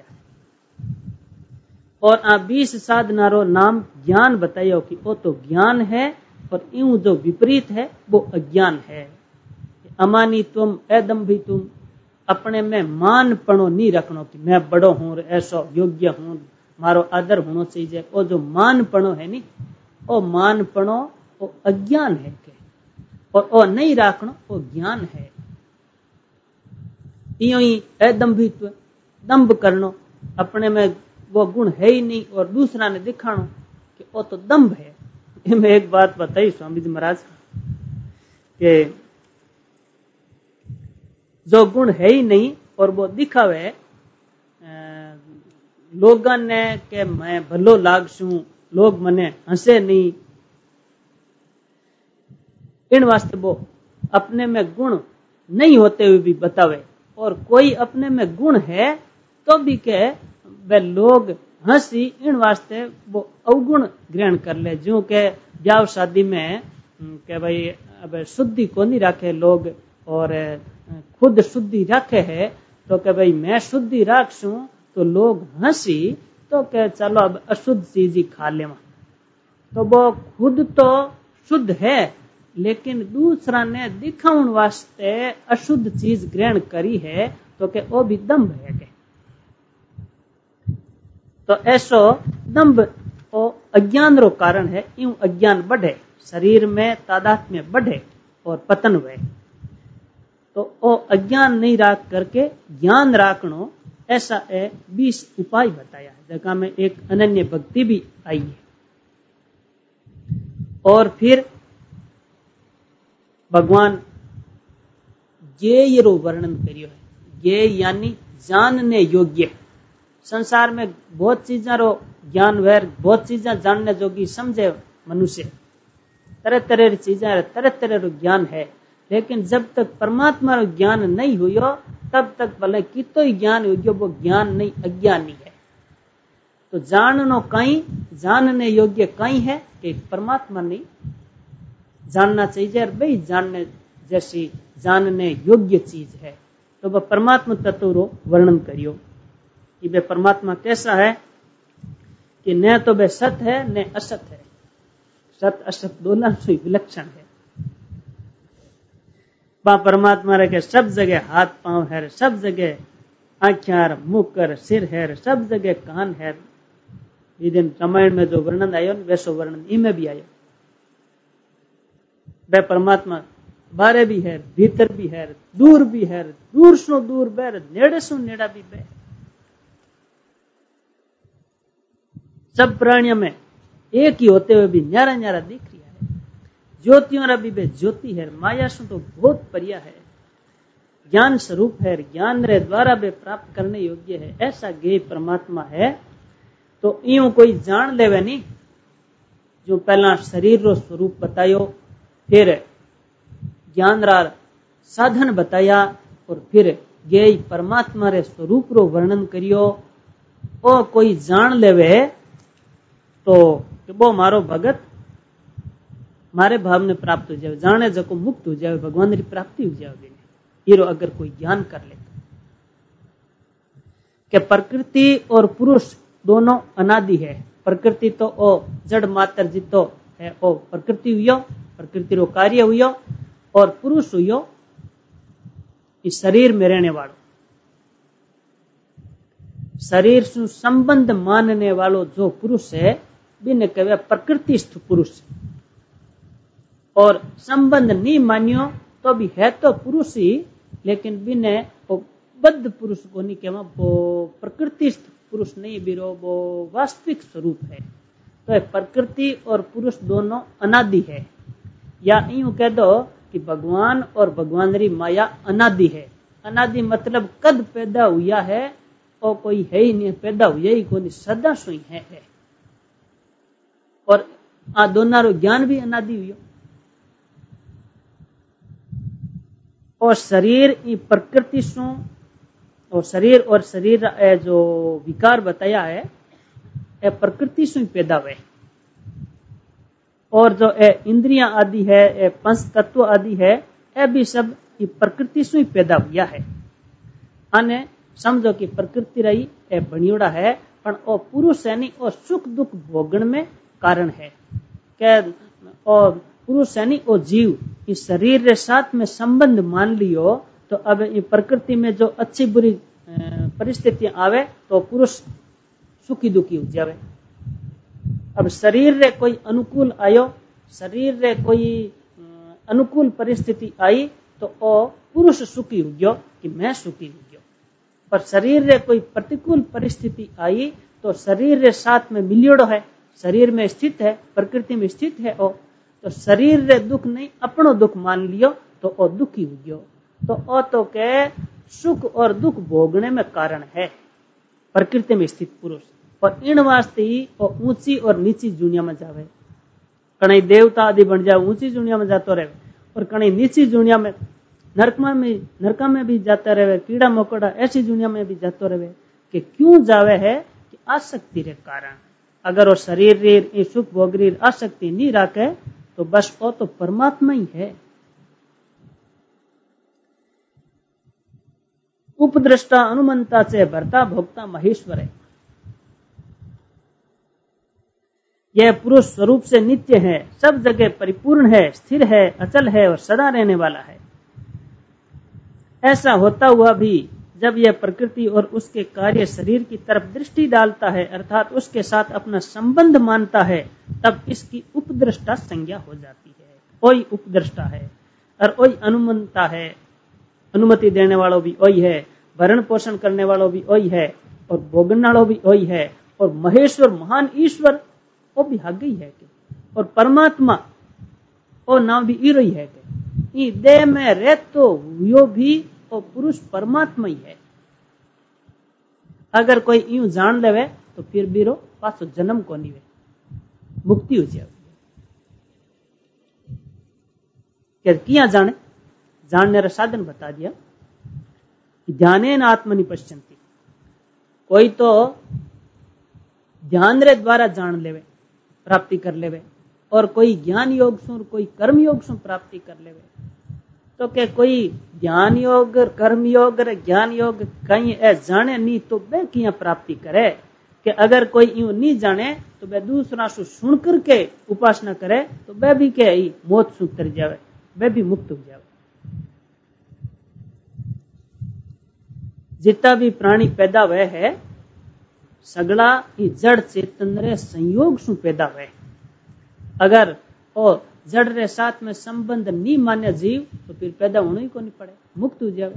और आ बीस साधनारो नाम ज्ञान बतायो कि वो तो ज्ञान है और यूं जो विपरीत है वो अज्ञान है। अमानित्वम, अदम्भित्वम, अपने में मान पणो नहीं रखनो कि मैं बड़ो हूं, ऐसो योग्य हूं, मारो आदर होना चाहिए। वो जो मान पणो है नी, वो मान पणो वो अज्ञान है के, और वो नहीं रखनो वो ज्ञान है। यूं ही अदम्भित्व, दम्भ करनो, अपने में वो गुण है ही नहीं और दूसरा ने दिखानो कि वो तो दम्भ है। मैं एक बात बताई स्वामी जी महाराज के जो गुण है ही नहीं और वो दिखावे लोगों ने के मैं भलो लागसूं, लोग मने हंसे नहीं, इन वास्ते वो अपने में गुण नहीं होते हुए भी बतावे। और कोई अपने में गुण है तो भी के वे लोग हंसी इन वास्ते वो अवगुण ग्रहण कर ले, जो के ब्याह शादी में के भाई अब शुद्धि को नहीं रखे लोग और खुद शुद्धि रखे है, तो के भाई मैं शुद्धि रखूं तो लोग हंसी, तो के चलो अब अशुद्ध चीज ही खा लेवा। तो वो खुद तो शुद्ध है, लेकिन दूसरा ने दिखाउन वास्ते अशुद्ध चीज ग्रहण करी है, तो के वो भी दंभ है के। तो ऐसो दंभ वो अज्ञान रो कारण है, यूं अज्ञान बढ़े, शरीर में तादात्म्य बढ़े और पतन हुए। तो वो अज्ञान नहीं राख करके ज्ञान राखनो, ऐसा है बीस उपाय बताया है, जगह में एक अनन्य भक्ति भी आई है। और फिर भगवान ज्ञेय रो वर्णन करियो है। ज्ञेय यानी जानने योग्य। संसार में बहुत चीजा रो ज्ञान वैर, बहुत चीजा जानने जोगी समझे मनुष्य, तरह तरह की चीजें, तरह तरह रो ज्ञान है, लेकिन जब तक परमात्मा रो ज्ञान नहीं हुयो तब तक भले कितो ही ज्ञान हुयो वो ज्ञान नहीं, अज्ञानी है। तो जाननो कहीं, जानने योग्य कहीं है कि परमात्मा नहीं जानना चाहिए, भाई जानने जैसी जानने योग्य चीज है। तो वह परमात्मा तत्व रो वर्णन करियो कि वे परमात्मा कैसा है, कि न तो वे सत है न असत है, सत असत दोनों से विलक्षण है। वह परमात्मा रे के सब जगह हाथ पांव है, सब जगह आंखें मुख कर सिर है, सब जगह कान है। ये दिन रामायण में जो वर्णन आयो वैसो वर्णन इनमें भी आयो। वह परमात्मा बारे भी है, भीतर भी है, दूर भी है, दूर सो दूर बैर, नेड़े सो नेड़ा भी बैर। सब प्राणियों में एक ही होते हुए भी न्यारा न्यारा दिख रही है। ज्योतियों रा भी बे ज्योति है, माया सु तो बहुत परिया है, ज्ञान स्वरूप है, ज्ञान रे द्वारा बे प्राप्त करने योग्य है, ऐसा ज्ञेय परमात्मा है। तो यूं कोई जान लेवे नहीं, जो पहला शरीर रो स्वरूप बतायो, फिर ज्ञान रा साधन बताया, और फिर ज्ञेय परमात्मा रे स्वरूप रो वर्णन करियो। ओ कोई जान लेवे तो वो मारो भगत मारे भाव ने प्राप्त हो जाए, जाने जको मुक्त हो जाए, भगवान की प्राप्ति हो जाए। ये अगर कोई ज्ञान कर ले कि प्रकृति और पुरुष दोनों अनादि है। प्रकृति तो ओ जड़ मात्र जितो है, ओ प्रकृति हुयो, प्रकृति रो कार्य हुयो, और पुरुष हुयो इस शरीर में रहने वालों, शरीर से संबंध मानने वालों जो पुरुष है बिन कहे प्रकृतिस्थ पुरुष। और संबंध नहीं मानियो तो भी है तो पुरुष ही, लेकिन बिने वो बद्ध पुरुष को नहीं कहवा, वो प्रकृतिस्थ पुरुष नहीं बिरो, वो वास्तविक स्वरूप है। तो प्रकृति और पुरुष दोनों अनादि है। या यूं कह दो कि भगवान और भगवान री माया अनादि है। अनादि मतलब कद पैदा हुआ है और कोई है ही नहीं, पैदा हुआ ही कोई सदा सुई है, है। और आ दोनों रो ज्ञान भी अनादि हुआ। और शरीर प्रकृति सु, और शरीर और शरीर जो विकार बताया है ए प्रकृति से पैदा हुए। और जो ए इंद्रियां आदि है, ए पंच तत्व आदि है, ए भी सब प्रकृति से पैदा हुआ है। अने समझो कि प्रकृति रही ए बनियोड़ा है, पर ओ पुरुष है नहीं, और सुख दुख भोगण में कारण है। क्या और पुरुष है नहीं, ओ जीव इस शरीर के साथ में संबंध मान लियो, तो अब ये प्रकृति में जो अच्छी बुरी परिस्थितियां आवे तो पुरुष सुखी दुखी हो जावे। अब शरीर रे कोई अनुकूल आयो, शरीर रे कोई अनुकूल परिस्थिति आई तो ओ पुरुष सुखी हो गयो कि मैं सुखी हो गयो। पर शरीर रे कोई प्रतिकूल परिस्थिति आई तो शरीर रे साथ में मिलियोड़ो है, शरीर में स्थित है, प्रकृति में स्थित है ओ, तो शरीर रे दुख नहीं अपनो दुख मान लियो तो ओ दुखी हो गयो। तो ओ तो के सुख और दुख भोगने में कारण है प्रकृति में स्थित पुरुष। और इन वास्ते ही वो ऊंची और नीची दुनिया में जावे। कहीं देवता आदि बन जाए ऊंची दुनिया में जातो रहे, और कहीं नीची दुनिया में नरकमा में नरका में भी जाता रहे, कीड़ा मकोड़ा ऐसी दुनिया में भी जातो रहे। कि क्यों जावे है कि आसक्ति रे कारण। अगर वो शरीर री सुख भोग री आसक्ति नहीं रखे तो बस वो तो परमात्मा ही है। उपद्रष्टा अनुमंता से भरता भोक्ता महेश्वर है। यह पुरुष स्वरूप से नित्य है, सब जगह परिपूर्ण है, स्थिर है, अचल है और सदा रहने वाला है। ऐसा होता हुआ भी जब यह प्रकृति और उसके कार्य शरीर की तरफ दृष्टि डालता है अर्थात उसके साथ अपना संबंध मानता है, तब इसकी उपद्रष्टा संज्ञा हो जाती है। वही उपद्रष्टा है और वही अनुमंता है, अनुमति देने वालों भी वही है, भरण पोषण करने वालों भी वही है और भोगने वालों भी वही है, और महेश्वर महान ईश्वर वो भी आगे ही है के, और परमात्मा वो नाम भी इरो ही है के। देह में रह तो यो भी वो पुरुष परमात्मा ही है। अगर कोई यूं जान लेवे तो फिर भी रो पाछो जन्म को नहीं वे, मुक्ति हो जाए। क्या जाने, जानने रा साधन बता दिया कि ध्यानेन आत्मनि पश्यन्ति। कोई तो ध्यान रे द्वारा जान लेवे, प्राप्ति कर लेवे, और कोई ज्ञान योग से कोई कर्म योग से प्राप्ति कर लेवे। तो के कोई ध्यान योग, कर्म योग, ज्ञान योग कहीं ए जाने नहीं तो वे किया प्राप्ति करे। कि अगर कोई यूं नहीं जाने तो वे दूसरा सु सुन करके उपासना करे तो वे भी के मौत से उतर जावे, वे भी मुक्त हो जावे। जितना भी प्राणी पैदा हुए है सगला जड़ चेतन रे संयोग से पैदा हुए। अगर ओ जड़ रे साथ में संबंध नहीं मान्य जीव तो फिर पैदा होने ही को नहीं पड़े, मुक्त हो जावे।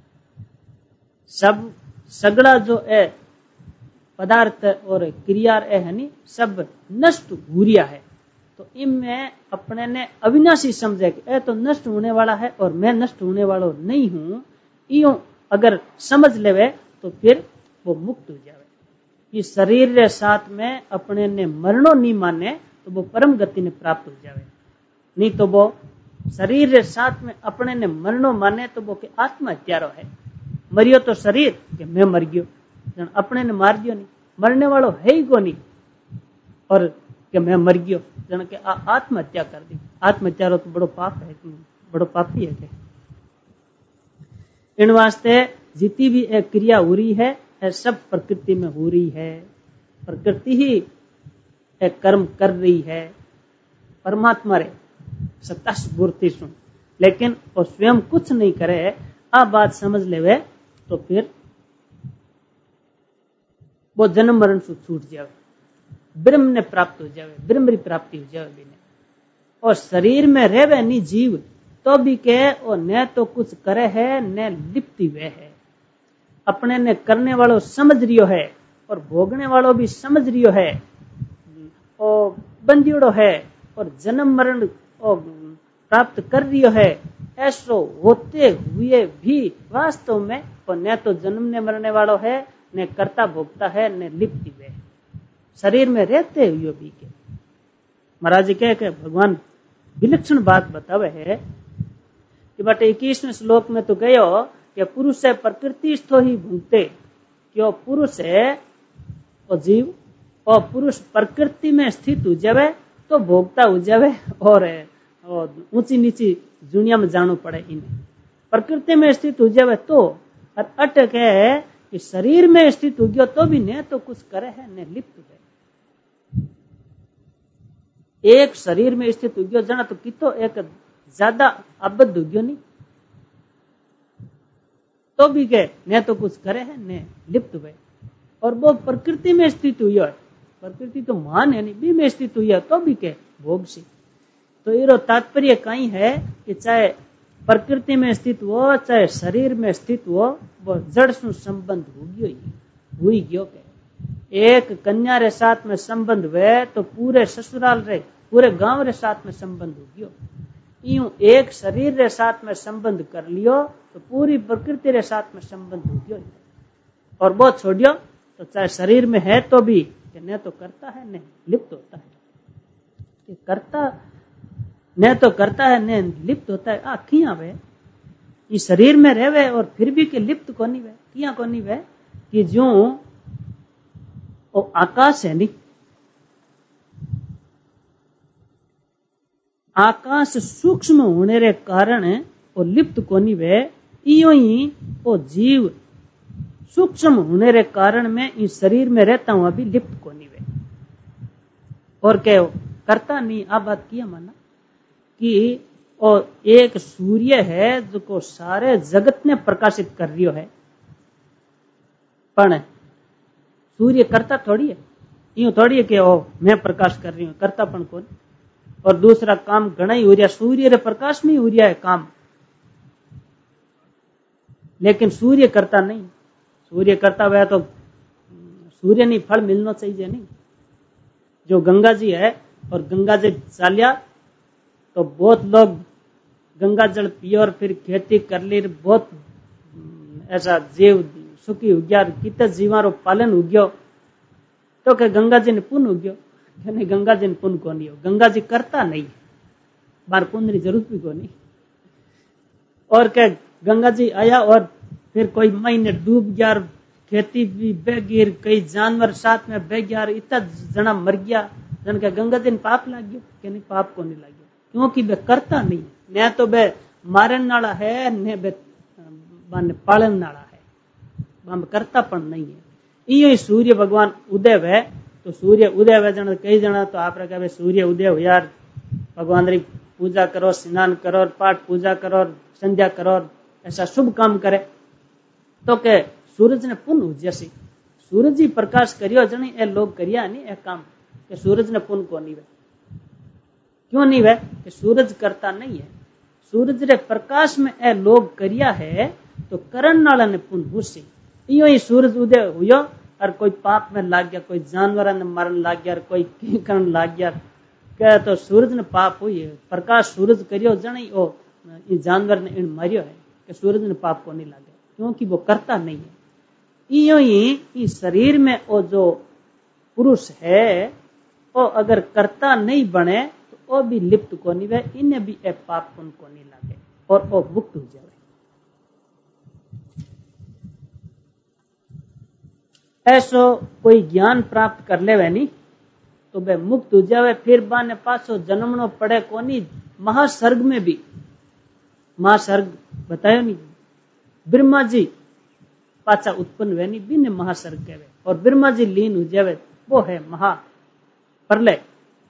सब सगड़ा जो है पदार्थ और क्रिया है नी सब नष्ट हो रिया है, तो इनमें अपने ने अविनाशी समझे कि ए तो नष्ट होने वाला है और मैं नष्ट होने वाला नहीं हूं, यूं अगर समझ लेवे तो फिर वो मुक्त हो जावे। ये शरीर रे साथ में अपने ने मरणों नहीं माने तो वो परम गति ने प्राप्त हो जावे। नहीं तो वो शरीर रे साथ में अपने ने मरणों माने तो वो के आत्महत्यारो है। मरियो तो शरीर कि मैं मर गयो, अपने ने मार दियो नहीं, मरने वालों है ही को नहीं, और कि मैं मर गयो जन के आत्महत्या कर दी। आत्महत्यारो तो बड़ो पाप है, बड़ो पापी है। इन वास्ते जितनी भी एक क्रिया हो रही है सब प्रकृति में हो रही है, प्रकृति ही एक कर्म कर रही है। परमात्मा रे सत्ता स्फूर्ति सुन, लेकिन वो स्वयं कुछ नहीं करे, आ बात समझ लेवे तो फिर वो जन्म मरण से छूट जावे, ब्रह्म ने प्राप्त हो जावे, ब्रह्म की प्राप्ति हो जावे बिने। और शरीर में रहवे नहीं जीव तो भी के और न तो कुछ करे है न लिप्ति वे है। अपने ने करने वालों समझ रियो है और भोगने वालों भी समझ रियो है, और बंदियोड़ो है और जन्म मरण प्राप्त कर रियो है। ऐसो होते हुए भी वास्तव में और न तो जन्मने मरने वालों है, न कर्ता भोगता है, न लिप्ति वे शरीर में रहते हुए भी के। महाराज जी कह के भगवान विलक्षण बात बतावे है कि बट इक्कीसवें श्लोक में तो गयो कि पुरुष है प्रकृति स्थो ही भूते, क्यों पुरुष है और जीव और पुरुष प्रकृति में स्थित हो जावे तो भोगता हो जावे और ऊंची नीची दुनिया में जानो पड़े। इन्हें प्रकृति में स्थित हो जावे तो अटक है कि शरीर में स्थित हो गया तो भी न तो कुछ करे है न लिप्त है। एक शरीर में स्थित हो गया जना तो कितो एक ज्यादा आबद्ध हो गयो नहीं, तो भी के न तो कुछ करे है न लिप्त हुए। और वो प्रकृति में स्थित हुई है, प्रकृति तो महान है नहीं, भी में स्थित हुई है तो भी के भोग से। तो ये तात्पर्य कहीं है कि चाहे प्रकृति में स्थित हो चाहे शरीर में स्थित हो, वो जड़ से संबंध हो गयो हुई गयो के। एक कन्या रे साथ में संबंध हुए तो पूरे ससुराल रे पूरे गांव रे साथ में संबंध हो गयो। यूं एक शरीर रे साथ में संबंध कर लियो तो पूरी प्रकृति रे साथ में संबंध हो गयो। और वो छोड़ियो तो चाहे शरीर में है तो भी न तो करता है न लिप्त होता है। करता न तो करता है न लिप्त होता है। आ किया वे इस शरीर में रहे, वे और फिर भी के लिप्त कोनी वे, किया कोनी वे कि जो और आकाश है नहीं, आकाश सूक्ष्म होने रे कारण वो लिप्त कोनी वे, इयो ही वो जीव सूक्ष्म होने रे कारण में इस शरीर में रहता हूं अभी लिप्त कोनी वे। और क्या करता नहीं, आ बात किया माना कि और एक सूर्य है जो को सारे जगत ने प्रकाशित कर रियो है, पण सूर्य करता थोड़ी है, यूं थोड़ी है कि ओ मैं प्रकाश कर रही हूं, करता पण कौन। और दूसरा काम घना ही हो रहा, सूर्य रे प्रकाश में ही हो रहा है काम, लेकिन सूर्य करता नहीं। सूर्य करता हुआ तो सूर्य नहीं फल मिलना चाहिए नहीं। जो गंगा जी है और गंगा जी चालिया तो बहुत लोग गंगा जल पियो और फिर खेती कर ली, बहुत ऐसा जीव सुखी हो गया, कितने जीवारो पालन हो गयो, तो क्या गंगा जी ने पुण्य हो गयो, नहीं गंगा जी ने पुण्य को नहीं हो, गंगा जी करता नहीं, बार पुण्य की जरूरत भी को नहीं। और क्या गंगा जी आया और फिर कोई महीने डूब गया, खेती भी बह गई, कई जानवर साथ में बह गया, इतना जना मर गया, जन का गंगा जी ने पाप लग गया कि नहीं, पाप को नहीं लग गया, क्योंकि वे करता नहीं, न तो वे मारन नाला है न वे पालन नाला है, वहां करता पण नहीं है। इयो सूर्य भगवान उदय वे, तो सूर्य उदय वे जन कई जना तो आप रखे सूर्य उदय हो यार, भगवान री पूजा करो, स्नान करो, पाठ पूजा करो, संध्या करो, ऐसा शुभ काम करे, तो के सूरज ने पुण्य हो जैसी, सूरज ही प्रकाश करियो जनी ए लोग करिया नहीं ए काम, के सूरज ने पुण्य को नहीं वे, क्यों नहीं वे कि सूरज करता नहीं है, सूरज रे प्रकाश में ए लोग करिया है तो करण नाला ने पुण्य हुसी। इयो ही सूरज उदय हुयो और कोई पाप में लाग गया, कोई जानवर ने मरण लाग गया, कोई करण लाग गया, क्या तो सूरज ने पाप हुई, प्रकाश सूरज करियो जनी ओ ये जानवर ने इन मारियो है कि सूरज ने पाप को नहीं लागे, क्योंकि वो करता नहीं है। इयो ही इस शरीर में वो जो पुरुष है वो अगर करता नहीं बने तो वो भी लिप्त को नहीं वे, इन्हें भी एक पाप पुण्य को नहीं लागे और वो मुक्त हो जाए। ऐसो कोई ज्ञान प्राप्त कर ले वे नहीं तो वे मुक्त हो जावे, फिर बाने पासो जन्मनो पड़े कोनी। महासर्ग में भी, महासर्ग बतायो नहीं, ब्रह्मा जी पाचा उत्पन्न वे नहीं बिन महासर्ग कहवे, और ब्रह्मा जी लीन हो जावे वो है महाप्रलय।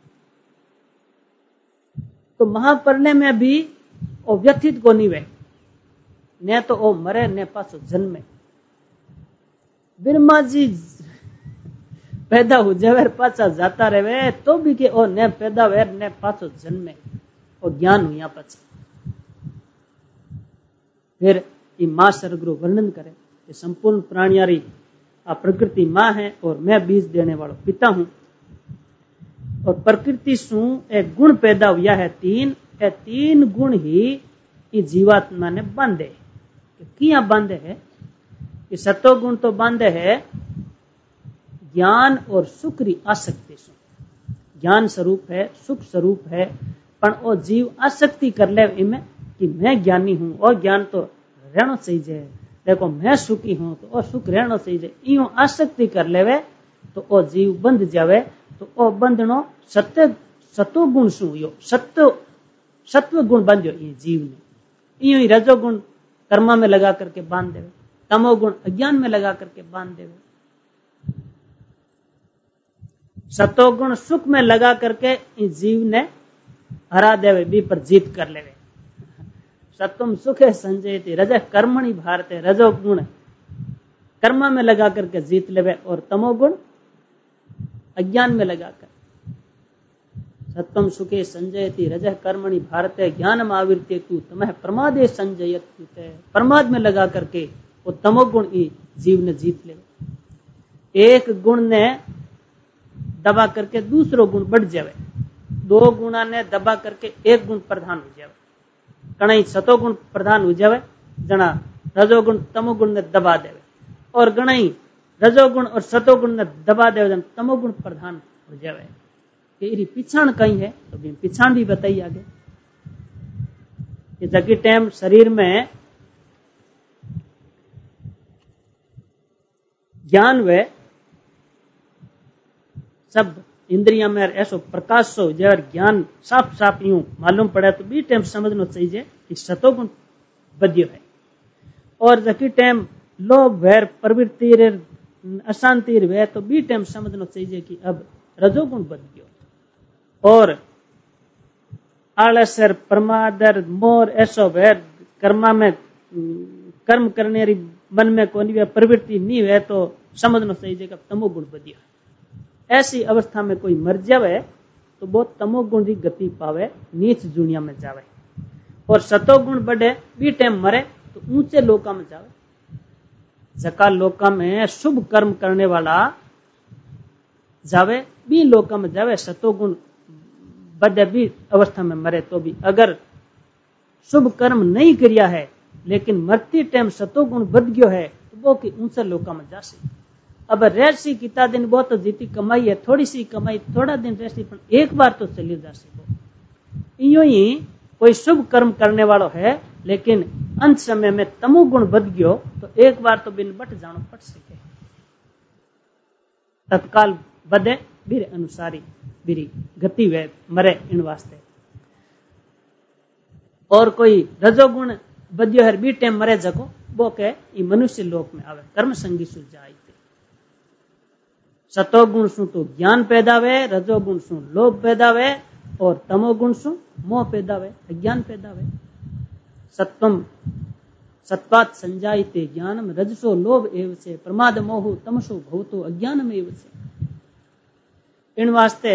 तो महाप्रलय में भी वो व्यथित को नहीं वे, न तो वो मरे न पासो जन्मे। ब्रह्मा जी पैदा हो जावे पाचा जाता रहे तो भी के ओ न पैदा वे न पाछो जन्मे, ओ ज्ञान हुआ पाछा। फिर ये मां सर्गरो वर्णन करे कि संपूर्ण प्राणियारी आ प्रकृति मां है और मैं बीज देने वाला पिता हूं, और प्रकृति सु एक गुण पैदा हुआ है तीन, ए तीन गुण ही ये जीवात्मा ने बांधे। किया बांधे है कि सतो गुण तो बांधे है ज्ञान और सुख री आसक्ति से, ज्ञान स्वरूप है, सुख स्वरूप है, पर वो जीव आसक्ति कर ले इनमें कि मैं ज्ञानी हूं और ज्ञान तो रहना चाहिए, देखो मैं सुखी हूं तो और सुख रहना चाहिए, यूं आसक्ति कर लेवे तो वो जीव बंध जावे। तो वो बंधनो सत्य सतो गुण शू हुयो, सत्य सत्व गुण बांध्यो ये जीव ने, यूं ही रजोगुण कर्मा में लगा करके बांध देवे, तमोगुण अज्ञान में लगा करके बांध देवे, सतोगुण सुख में लगा करके इस जीव ने हरा देवे, बी पर जीत कर लेवे। सत्वम सुखे संजयति रज कर्मणि भारते, रजोगुण कर्म में लगा करके जीत लेवे और तमोगुण अज्ञान में लगाकर। सत्वम सुखे संजयति रज कर्मणि भारते ज्ञानम आविर्ते तू तमह प्रमादे संजयत, प्रमाद में लगा करके वो तमोगुण जीव ने जीत लेवे। एक गुण ने दबा करके दूसरो गुण बढ़ जावे, दो गुणा ने दबा करके एक गुण प्रधान हो जावे, कणई सतोगुण प्रधान हो जावे, जना रजोगुण तमोगुण ने दबा देवे, और गणई रजोगुण और सतोगुण ने दबा देवे, जन तमोगुण प्रधान हो जावे। कि पिछाण कहीं है तो भी पिछाण भी बताइए आगे कि जबकि टाइम शरीर में ज्ञान वे सब इंद्रिया में ऐसो प्रकाश हो जाए और ज्ञान साफ साफ यूं मालूम पड़े तो बी टाइम समझना चाहिए कि सतोगुण बद्यो है। और जकी टाइम लोभ वैर प्रवृत्ति रे अशांति वे तो बी टाइम समझना चाहिए कि अब रजोगुण बद गयो। और आलसर प्रमादर मोर ऐसो वैर कर्मा में कर्म करने री मन में कोई प्रवृत्ति नहीं है तो समझना चाहिए कि तमोगुण बदिया। ऐसी अवस्था में कोई मर जावे तो वो तमोगुण की गति पावे, नीच दुनिया में जावे। और सतोगुण बढ़े बी टाइम मरे तो ऊंचे लोका में जावे। जका लोका में शुभ कर्म करने वाला जावे बी लोका में जावे। सतोगुण बढ़े भी अवस्था में मरे तो भी अगर शुभ कर्म नहीं किया है लेकिन मरती टाइम सतोगुण बद गयो है तो वो की ऊंचा लोका में जासे। अब रहसी कितना दिन वो तो जीती कमाई है, थोड़ी सी कमाई थोड़ा दिन रहसी पर एक बार तो चली जासे। वो यूं ही कोई शुभ कर्म करने वालों है लेकिन अंत समय में तमोगुण बद गयो तो एक बार तो बिन बट जानो पड़ सके। तत्काल बदे बीरे अनुसारी बीरी गति वे मरे इन वास्ते। और कोई रजोगुण बदियो है बी टाइम मरे जको वो के मनुष्य लोक में आवे, कर्म संगी सु जाए। सतोगुण सु तो ज्ञान पैदा वे, रजोगुण सु लोभ पैदा वे और तमोगुण सु मोह पैदा वे, अज्ञान पैदा वे। सत्वम सत्वात संजायते ज्ञानम रजसो लोभ एव से प्रमाद मोह तमसो भवतो अज्ञानम एव से। इन वास्ते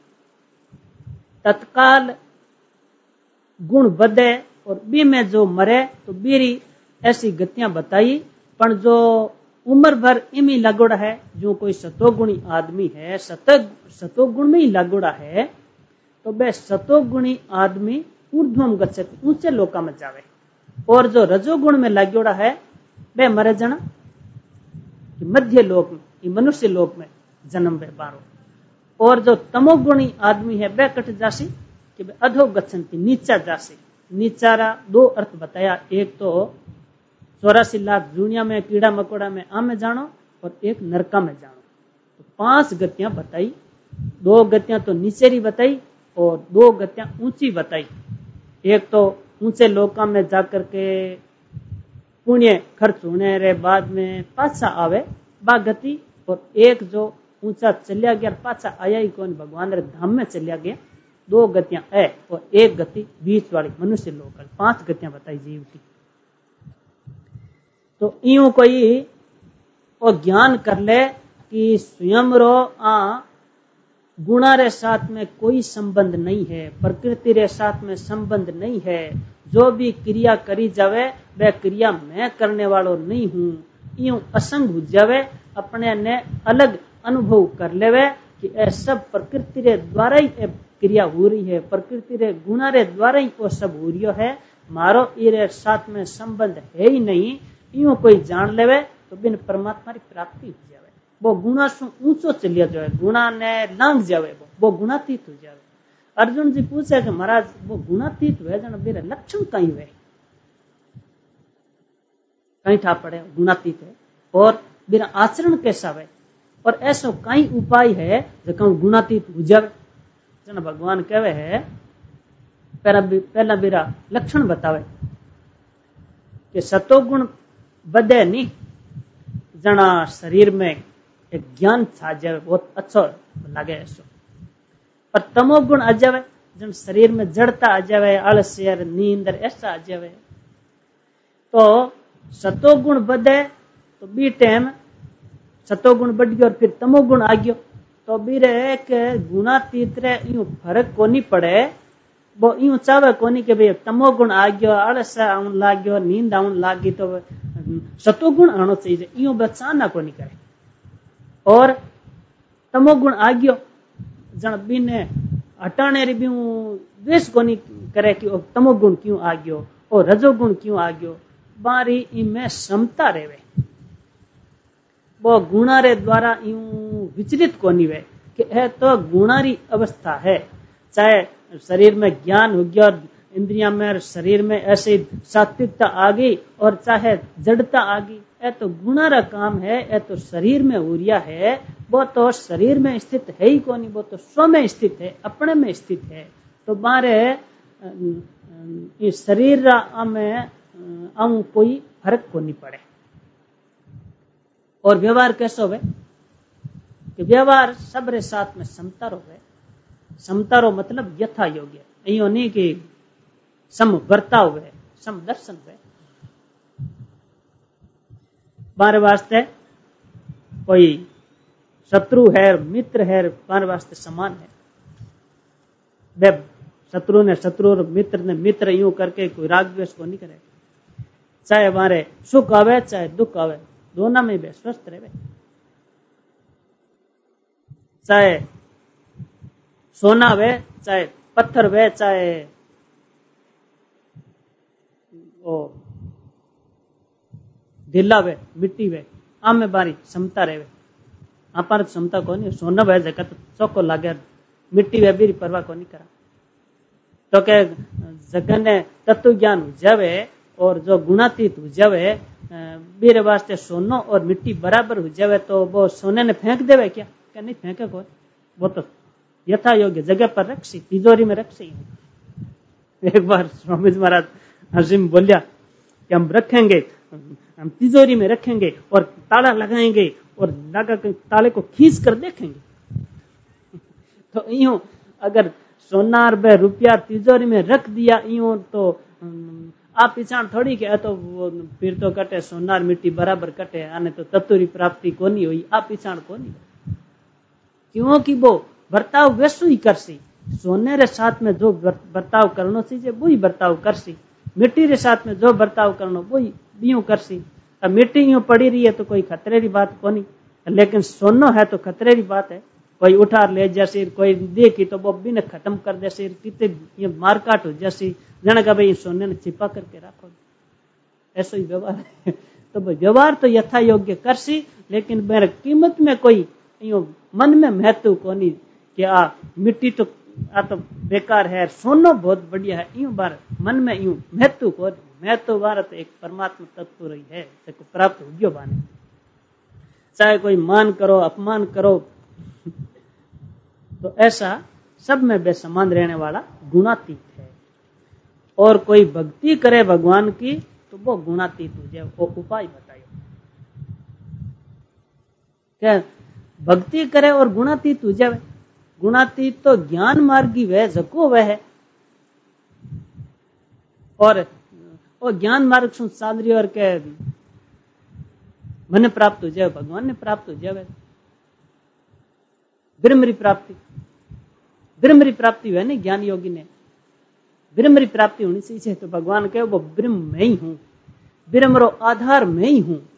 तत्काल गुण बदे और बी में जो मरे तो बीरी ऐसी गतियां बताई। पर जो उम्र भर इमी लगोड़ा है, जो कोई सतोगुणी आदमी है सत सतोगुण में ही लगोड़ा है तो वह सतोगुणी आदमी ऊर्ध्वम गच्छति, ऊंचे लोका में जावे। और जो रजोगुण में लगोड़ा है वह मरे जना मध्य लोक में, मनुष्य लोक में जन्म वे बारो। और जो तमोगुणी आदमी है वह कट जासी कि वह अधो गच्छन्ति, नीचा जासी। नीचारा दो अर्थ बताया, एक तो चौरासी लाख दुनिया में कीड़ा मकोड़ा में आ में जानो और एक नरका में जानो। तो पांच गतियां बताई, दो गतियां तो नीचेरी बताई और दो गतियां ऊंची बताई। एक तो ऊंचे लोका में जाकर के पुण्य खर्च होने रे बाद में पाछा आवे बा गति, और एक जो ऊंचा चलिया गया पाछा आया ही कौन भगवान रे धाम में चलिया गया, दो गतियां है और एक गति बीच वाली मनुष्य लोक। पांच गतियां बताई जीव की। तो यूं कोई और ज्ञान कर ले कि स्वयं रो आ गुणा रे साथ में कोई संबंध नहीं है, प्रकृति रे साथ में संबंध नहीं है। जो भी क्रिया करी जावे वह क्रिया मैं करने वालों नहीं हूं, यूं असंग हो जावे, अपने ने अलग अनुभव कर लेवे कि यह सब प्रकृति रे द्वारा ही क्रिया हो रही है, प्रकृति रे गुणा रे द्वारा ही वो सब हो रही है, मारो इरे साथ में संबंध है ही नहीं। यूं कोई जान लेवे तो बिन परमात्मा की प्राप्ति हो जावे। वो गुणा से ऊंचो चलिया जाए, गुणा ने लांग जावे, वो वो गुणातीत हो जावे। अर्जुन जी पूछे कि महाराज वो गुणातीत हुए जन मेरे लक्षण कहीं हुए, कहीं ठा पड़े गुणातीत है, और मेरा आचरण कैसा हुए, और ऐसा कई उपाय है जो गुणातीत हो जावे। जन भगवान कहवे है पहला मेरा लक्षण बतावे कि सतोगुण बदे नहीं जना शरीर में एक ज्ञान छा जावे, बहुत अच्छा लगे ऐसो। पर तमोगुण आ जावे जन शरीर में जड़ता आ जावे, आलस्य नींद ऐसा आ जावे। तो सतोगुण बदे तो बी टाइम सतोगुण बढ़ गयो और फिर तमोगुण आ गयो तो बीरे एक गुणातीत रे यूं फर्क कोनी पड़े। वो यूं चावे कोनी के भाई तमोगुण आ गयो, आलस आउन लाग गयो, नींद आउन लाग गई तो सतोगुण आनो चाहिए, यूं बचाना कोनी करे। और तमोगुण आ गयो जन बीने हटाने री भी द्वेष कोनी करे कि तमोगुण क्यों आ गयो और रजोगुण क्यों आ गयो, बारी इनमें समता रेवे। वो गुणा रे द्वारा यूं विचलित कोनी वे कि है तो गुणारी अवस्था है, चाहे शरीर में ज्ञान हो गया, इंद्रिया में शरीर में ऐसे सात्विकता आ गई और चाहे जड़ता आ गई, ये तो गुणा रा काम है, ये तो शरीर में उरिया है, वो तो शरीर में स्थित है ही कोनी, वो तो स्व में स्थित है, अपने में स्थित है। तो मारे इस शरीर में आऊं कोई फर्क को नहीं पड़े। और व्यवहार कैसा हो कि व्यवहार सबरे साथ में समता रो है। समता रो मतलब यथा योग्य, यो नहीं कि सम वर्ताव है, सम दर्शन है। मारे वास्ते कोई शत्रु है मित्र है, मारे वास्ते समान है। वे शत्रु ने शत्रु और मित्र ने मित्र, यूं करके कोई राग द्वेष को नहीं करे। चाहे हमारे सुख आवे चाहे दुख आवे, दोनों में वे स्वस्थ रहे। चाहे सोना वे चाहे पत्थर वे चाहे ओ ढीला वे मिट्टी वे, आम में बारी क्षमता रहे। अपार क्षमता को नहीं, सोना वे जगत चौको लागे, मिट्टी वे भी परवाह को नहीं करा। तो के जगत ने तत्व ज्ञान हो जावे और जो गुणातीत हो जावे, मेरे वास्ते सोनो और मिट्टी बराबर हो जावे, तो वो सोने ने फेंक देवे क्या? क्या नहीं फेंके कोई, वो तो यथा योग्य जगह पर रखसी, तिजोरी में रखसी। एक बार स्वामी जी महाराज हसीम बोलिया कि हम रखेंगे, हम तिजोरी में रखेंगे और ताला लगाएंगे और लगा के ताले को खींच कर देखेंगे। तो यूं अगर सोनार बे रुपया तिजोरी में रख दिया यूं, तो आप पिछाण थोड़ी के तो वो फिर तो कटे सोनार मिट्टी बराबर कटे, आने तो तत्वरी प्राप्ति को नहीं हुई, आप पिछाण को नहीं। क्योंकि वो बर्ताव वैसो ही करसी, सोने रे साथ में जो बर्ताव करना चाहिए वही बर्ताव करसी, मिट्टी रे साथ में जो बर्ताव करना वही यूं करसी। अब मिट्टी यूं पड़ी रही है तो कोई खतरे की बात को नहीं, लेकिन सोनो है तो खतरे की बात है। कोई उठार ले जैसे, कोई देखी तो वो भी ने खत्म कर दे, कितने मार काट हो जैसी, जन का भाई सोने ने छिपा करके रखो, ऐसा ही व्यवहार है। तो व्यवहार तो यथा योग्य करसी, लेकिन मेरे कीमत में कोई यूं मन में महत्व को नहीं कि आ मिट्टी तो आ तो बेकार है, सोनो बहुत बढ़िया है, यूं बार मन में यूं महत्व को, महत्व भारत एक परमात्मा तत्व रही है तो प्राप्त हो गयो बाने। चाहे कोई मान करो अपमान करो, तो ऐसा सब में बे समान रहने वाला गुणातीत है। और कोई भक्ति करे भगवान की तो वो गुणातीत हो जाए, वो उपाय बताए क्या? भक्ति करे और गुणातीत हो जाए। गुणातीत तो ज्ञान मार्गी वह जको वह है, और वो ज्ञान मार्ग से चाल और के मन प्राप्त हो जाए, भगवान ने प्राप्त हो जाए, ब्रह्मरी प्राप्ति। ब्रह्मरी प्राप्ति है नहीं, ज्ञान योगी ने ब्रह्मरी प्राप्ति होनी चाहिए। तो भगवान कहे वो ब्रह्म में ही हूं, ब्रह्म रो आधार में ही हूं।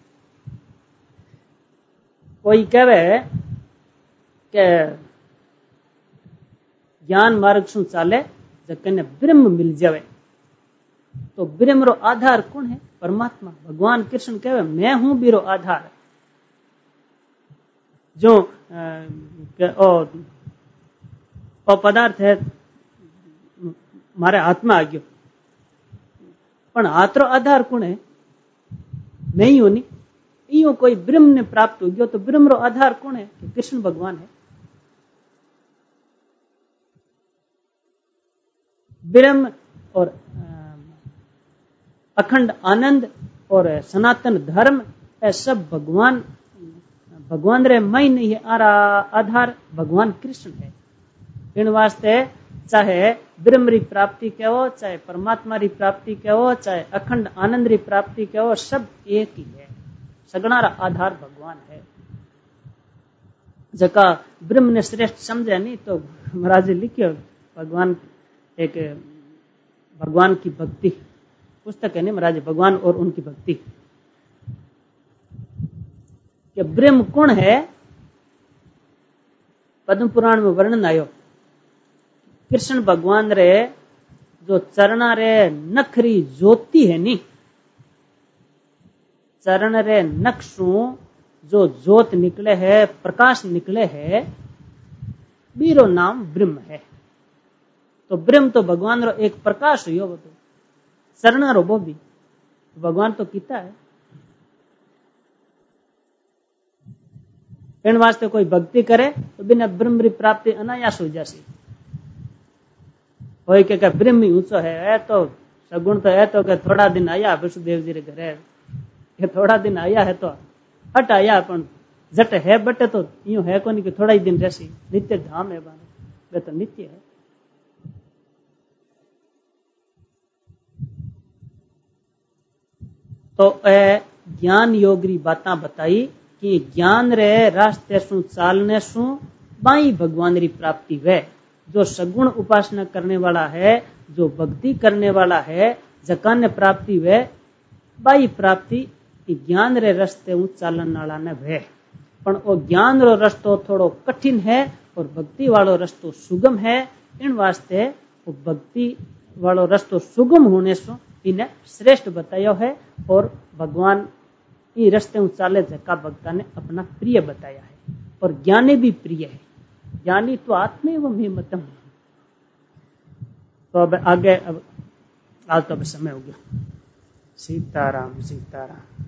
कोई कहे के ज्ञान मार्ग से चाले जकने ब्रह्म मिल जावे, तो ब्रह्म रो आधार कौन है? परमात्मा। भगवान कृष्ण कहे मैं हूं बीरो आधार। जो ओ, ओ पदार्थ है मारे हाथ में आ गयो, पण हाथ रो आधार कौन है? मैं ही हूं। नहीं यो कोई ब्रह्म ने प्राप्त हो गयो, तो ब्रह्म रो आधार कौन है? कृष्ण भगवान है। ब्रह्म और अखंड आनंद और सनातन धर्म ये सब भगवान भगवान रे मई नहीं है, आरा आधार भगवान कृष्ण है। इन वास्ते चाहे ब्रह्म री प्राप्ति कहो, चाहे परमात्मा री प्राप्ति कहो, चाहे अखंड आनंद री प्राप्ति कहो, सब एक ही है। सगुणारा आधार भगवान है। जका ब्रह्म ने श्रेष्ठ समझे नहीं तो महाराज लिखियो भगवान, एक भगवान की भक्ति पुस्तक है नहीं महाराज, भगवान और उनकी भक्ति। कि ब्रह्म कौन है? पद्म पुराण में वर्णन आयो, कृष्ण भगवान रे जो चरणा रे नखरी ज्योति है नी, चरण रे नक्शु जो ज्योत निकले है, प्रकाश निकले है, बीरो नाम ब्रह्म है। तो ब्रह्म तो भगवान रो एक प्रकाश हुई हो, चरण रो वो भी भगवान तो किता है। इन वास्ते कोई भक्ति करे तो बिना ब्रह्म री प्राप्ति अनायास हो जासी। कोई के के ब्रह्म ही ऊंचो है, है तो सगुण तो है तो के थोड़ा दिन आया वसुदेव जी रे घरे, के थोड़ा दिन आया है तो हट आया, पण जट है बटे तो यूं है कोनी कि थोड़ा ही दिन रहसी, नित्य धाम है बाने, वे तो नित्य है। तो ए ज्ञान योग री बातें बताई कि ज्ञान रे रास्ते सु चालने सु बाई भगवान री प्राप्ति वे। जो सगुण उपासना करने वाला है, जो भक्ति करने वाला है, जकान ने प्राप्ति वे बाई प्राप्ति ज्ञान रे रास्ते उ चालन वाला ने वे। पण ओ ज्ञान रो रस्तो थोड़ो कठिन है और भक्ति वालो रस्तो सुगम है। इन वास्ते वो भक्ति वालो रस्तो सुगम होने से इन्हें श्रेष्ठ बताया है और भगवान ई रस्ते चाले जका भक्ता ने अपना प्रिय बताया है और ज्ञानी भी प्रिय है। ज्ञानी तो आत्मे एवं हिम्मतम। तो अब आगे अब आज तो अब समय हो गया। सीताराम सीताराम।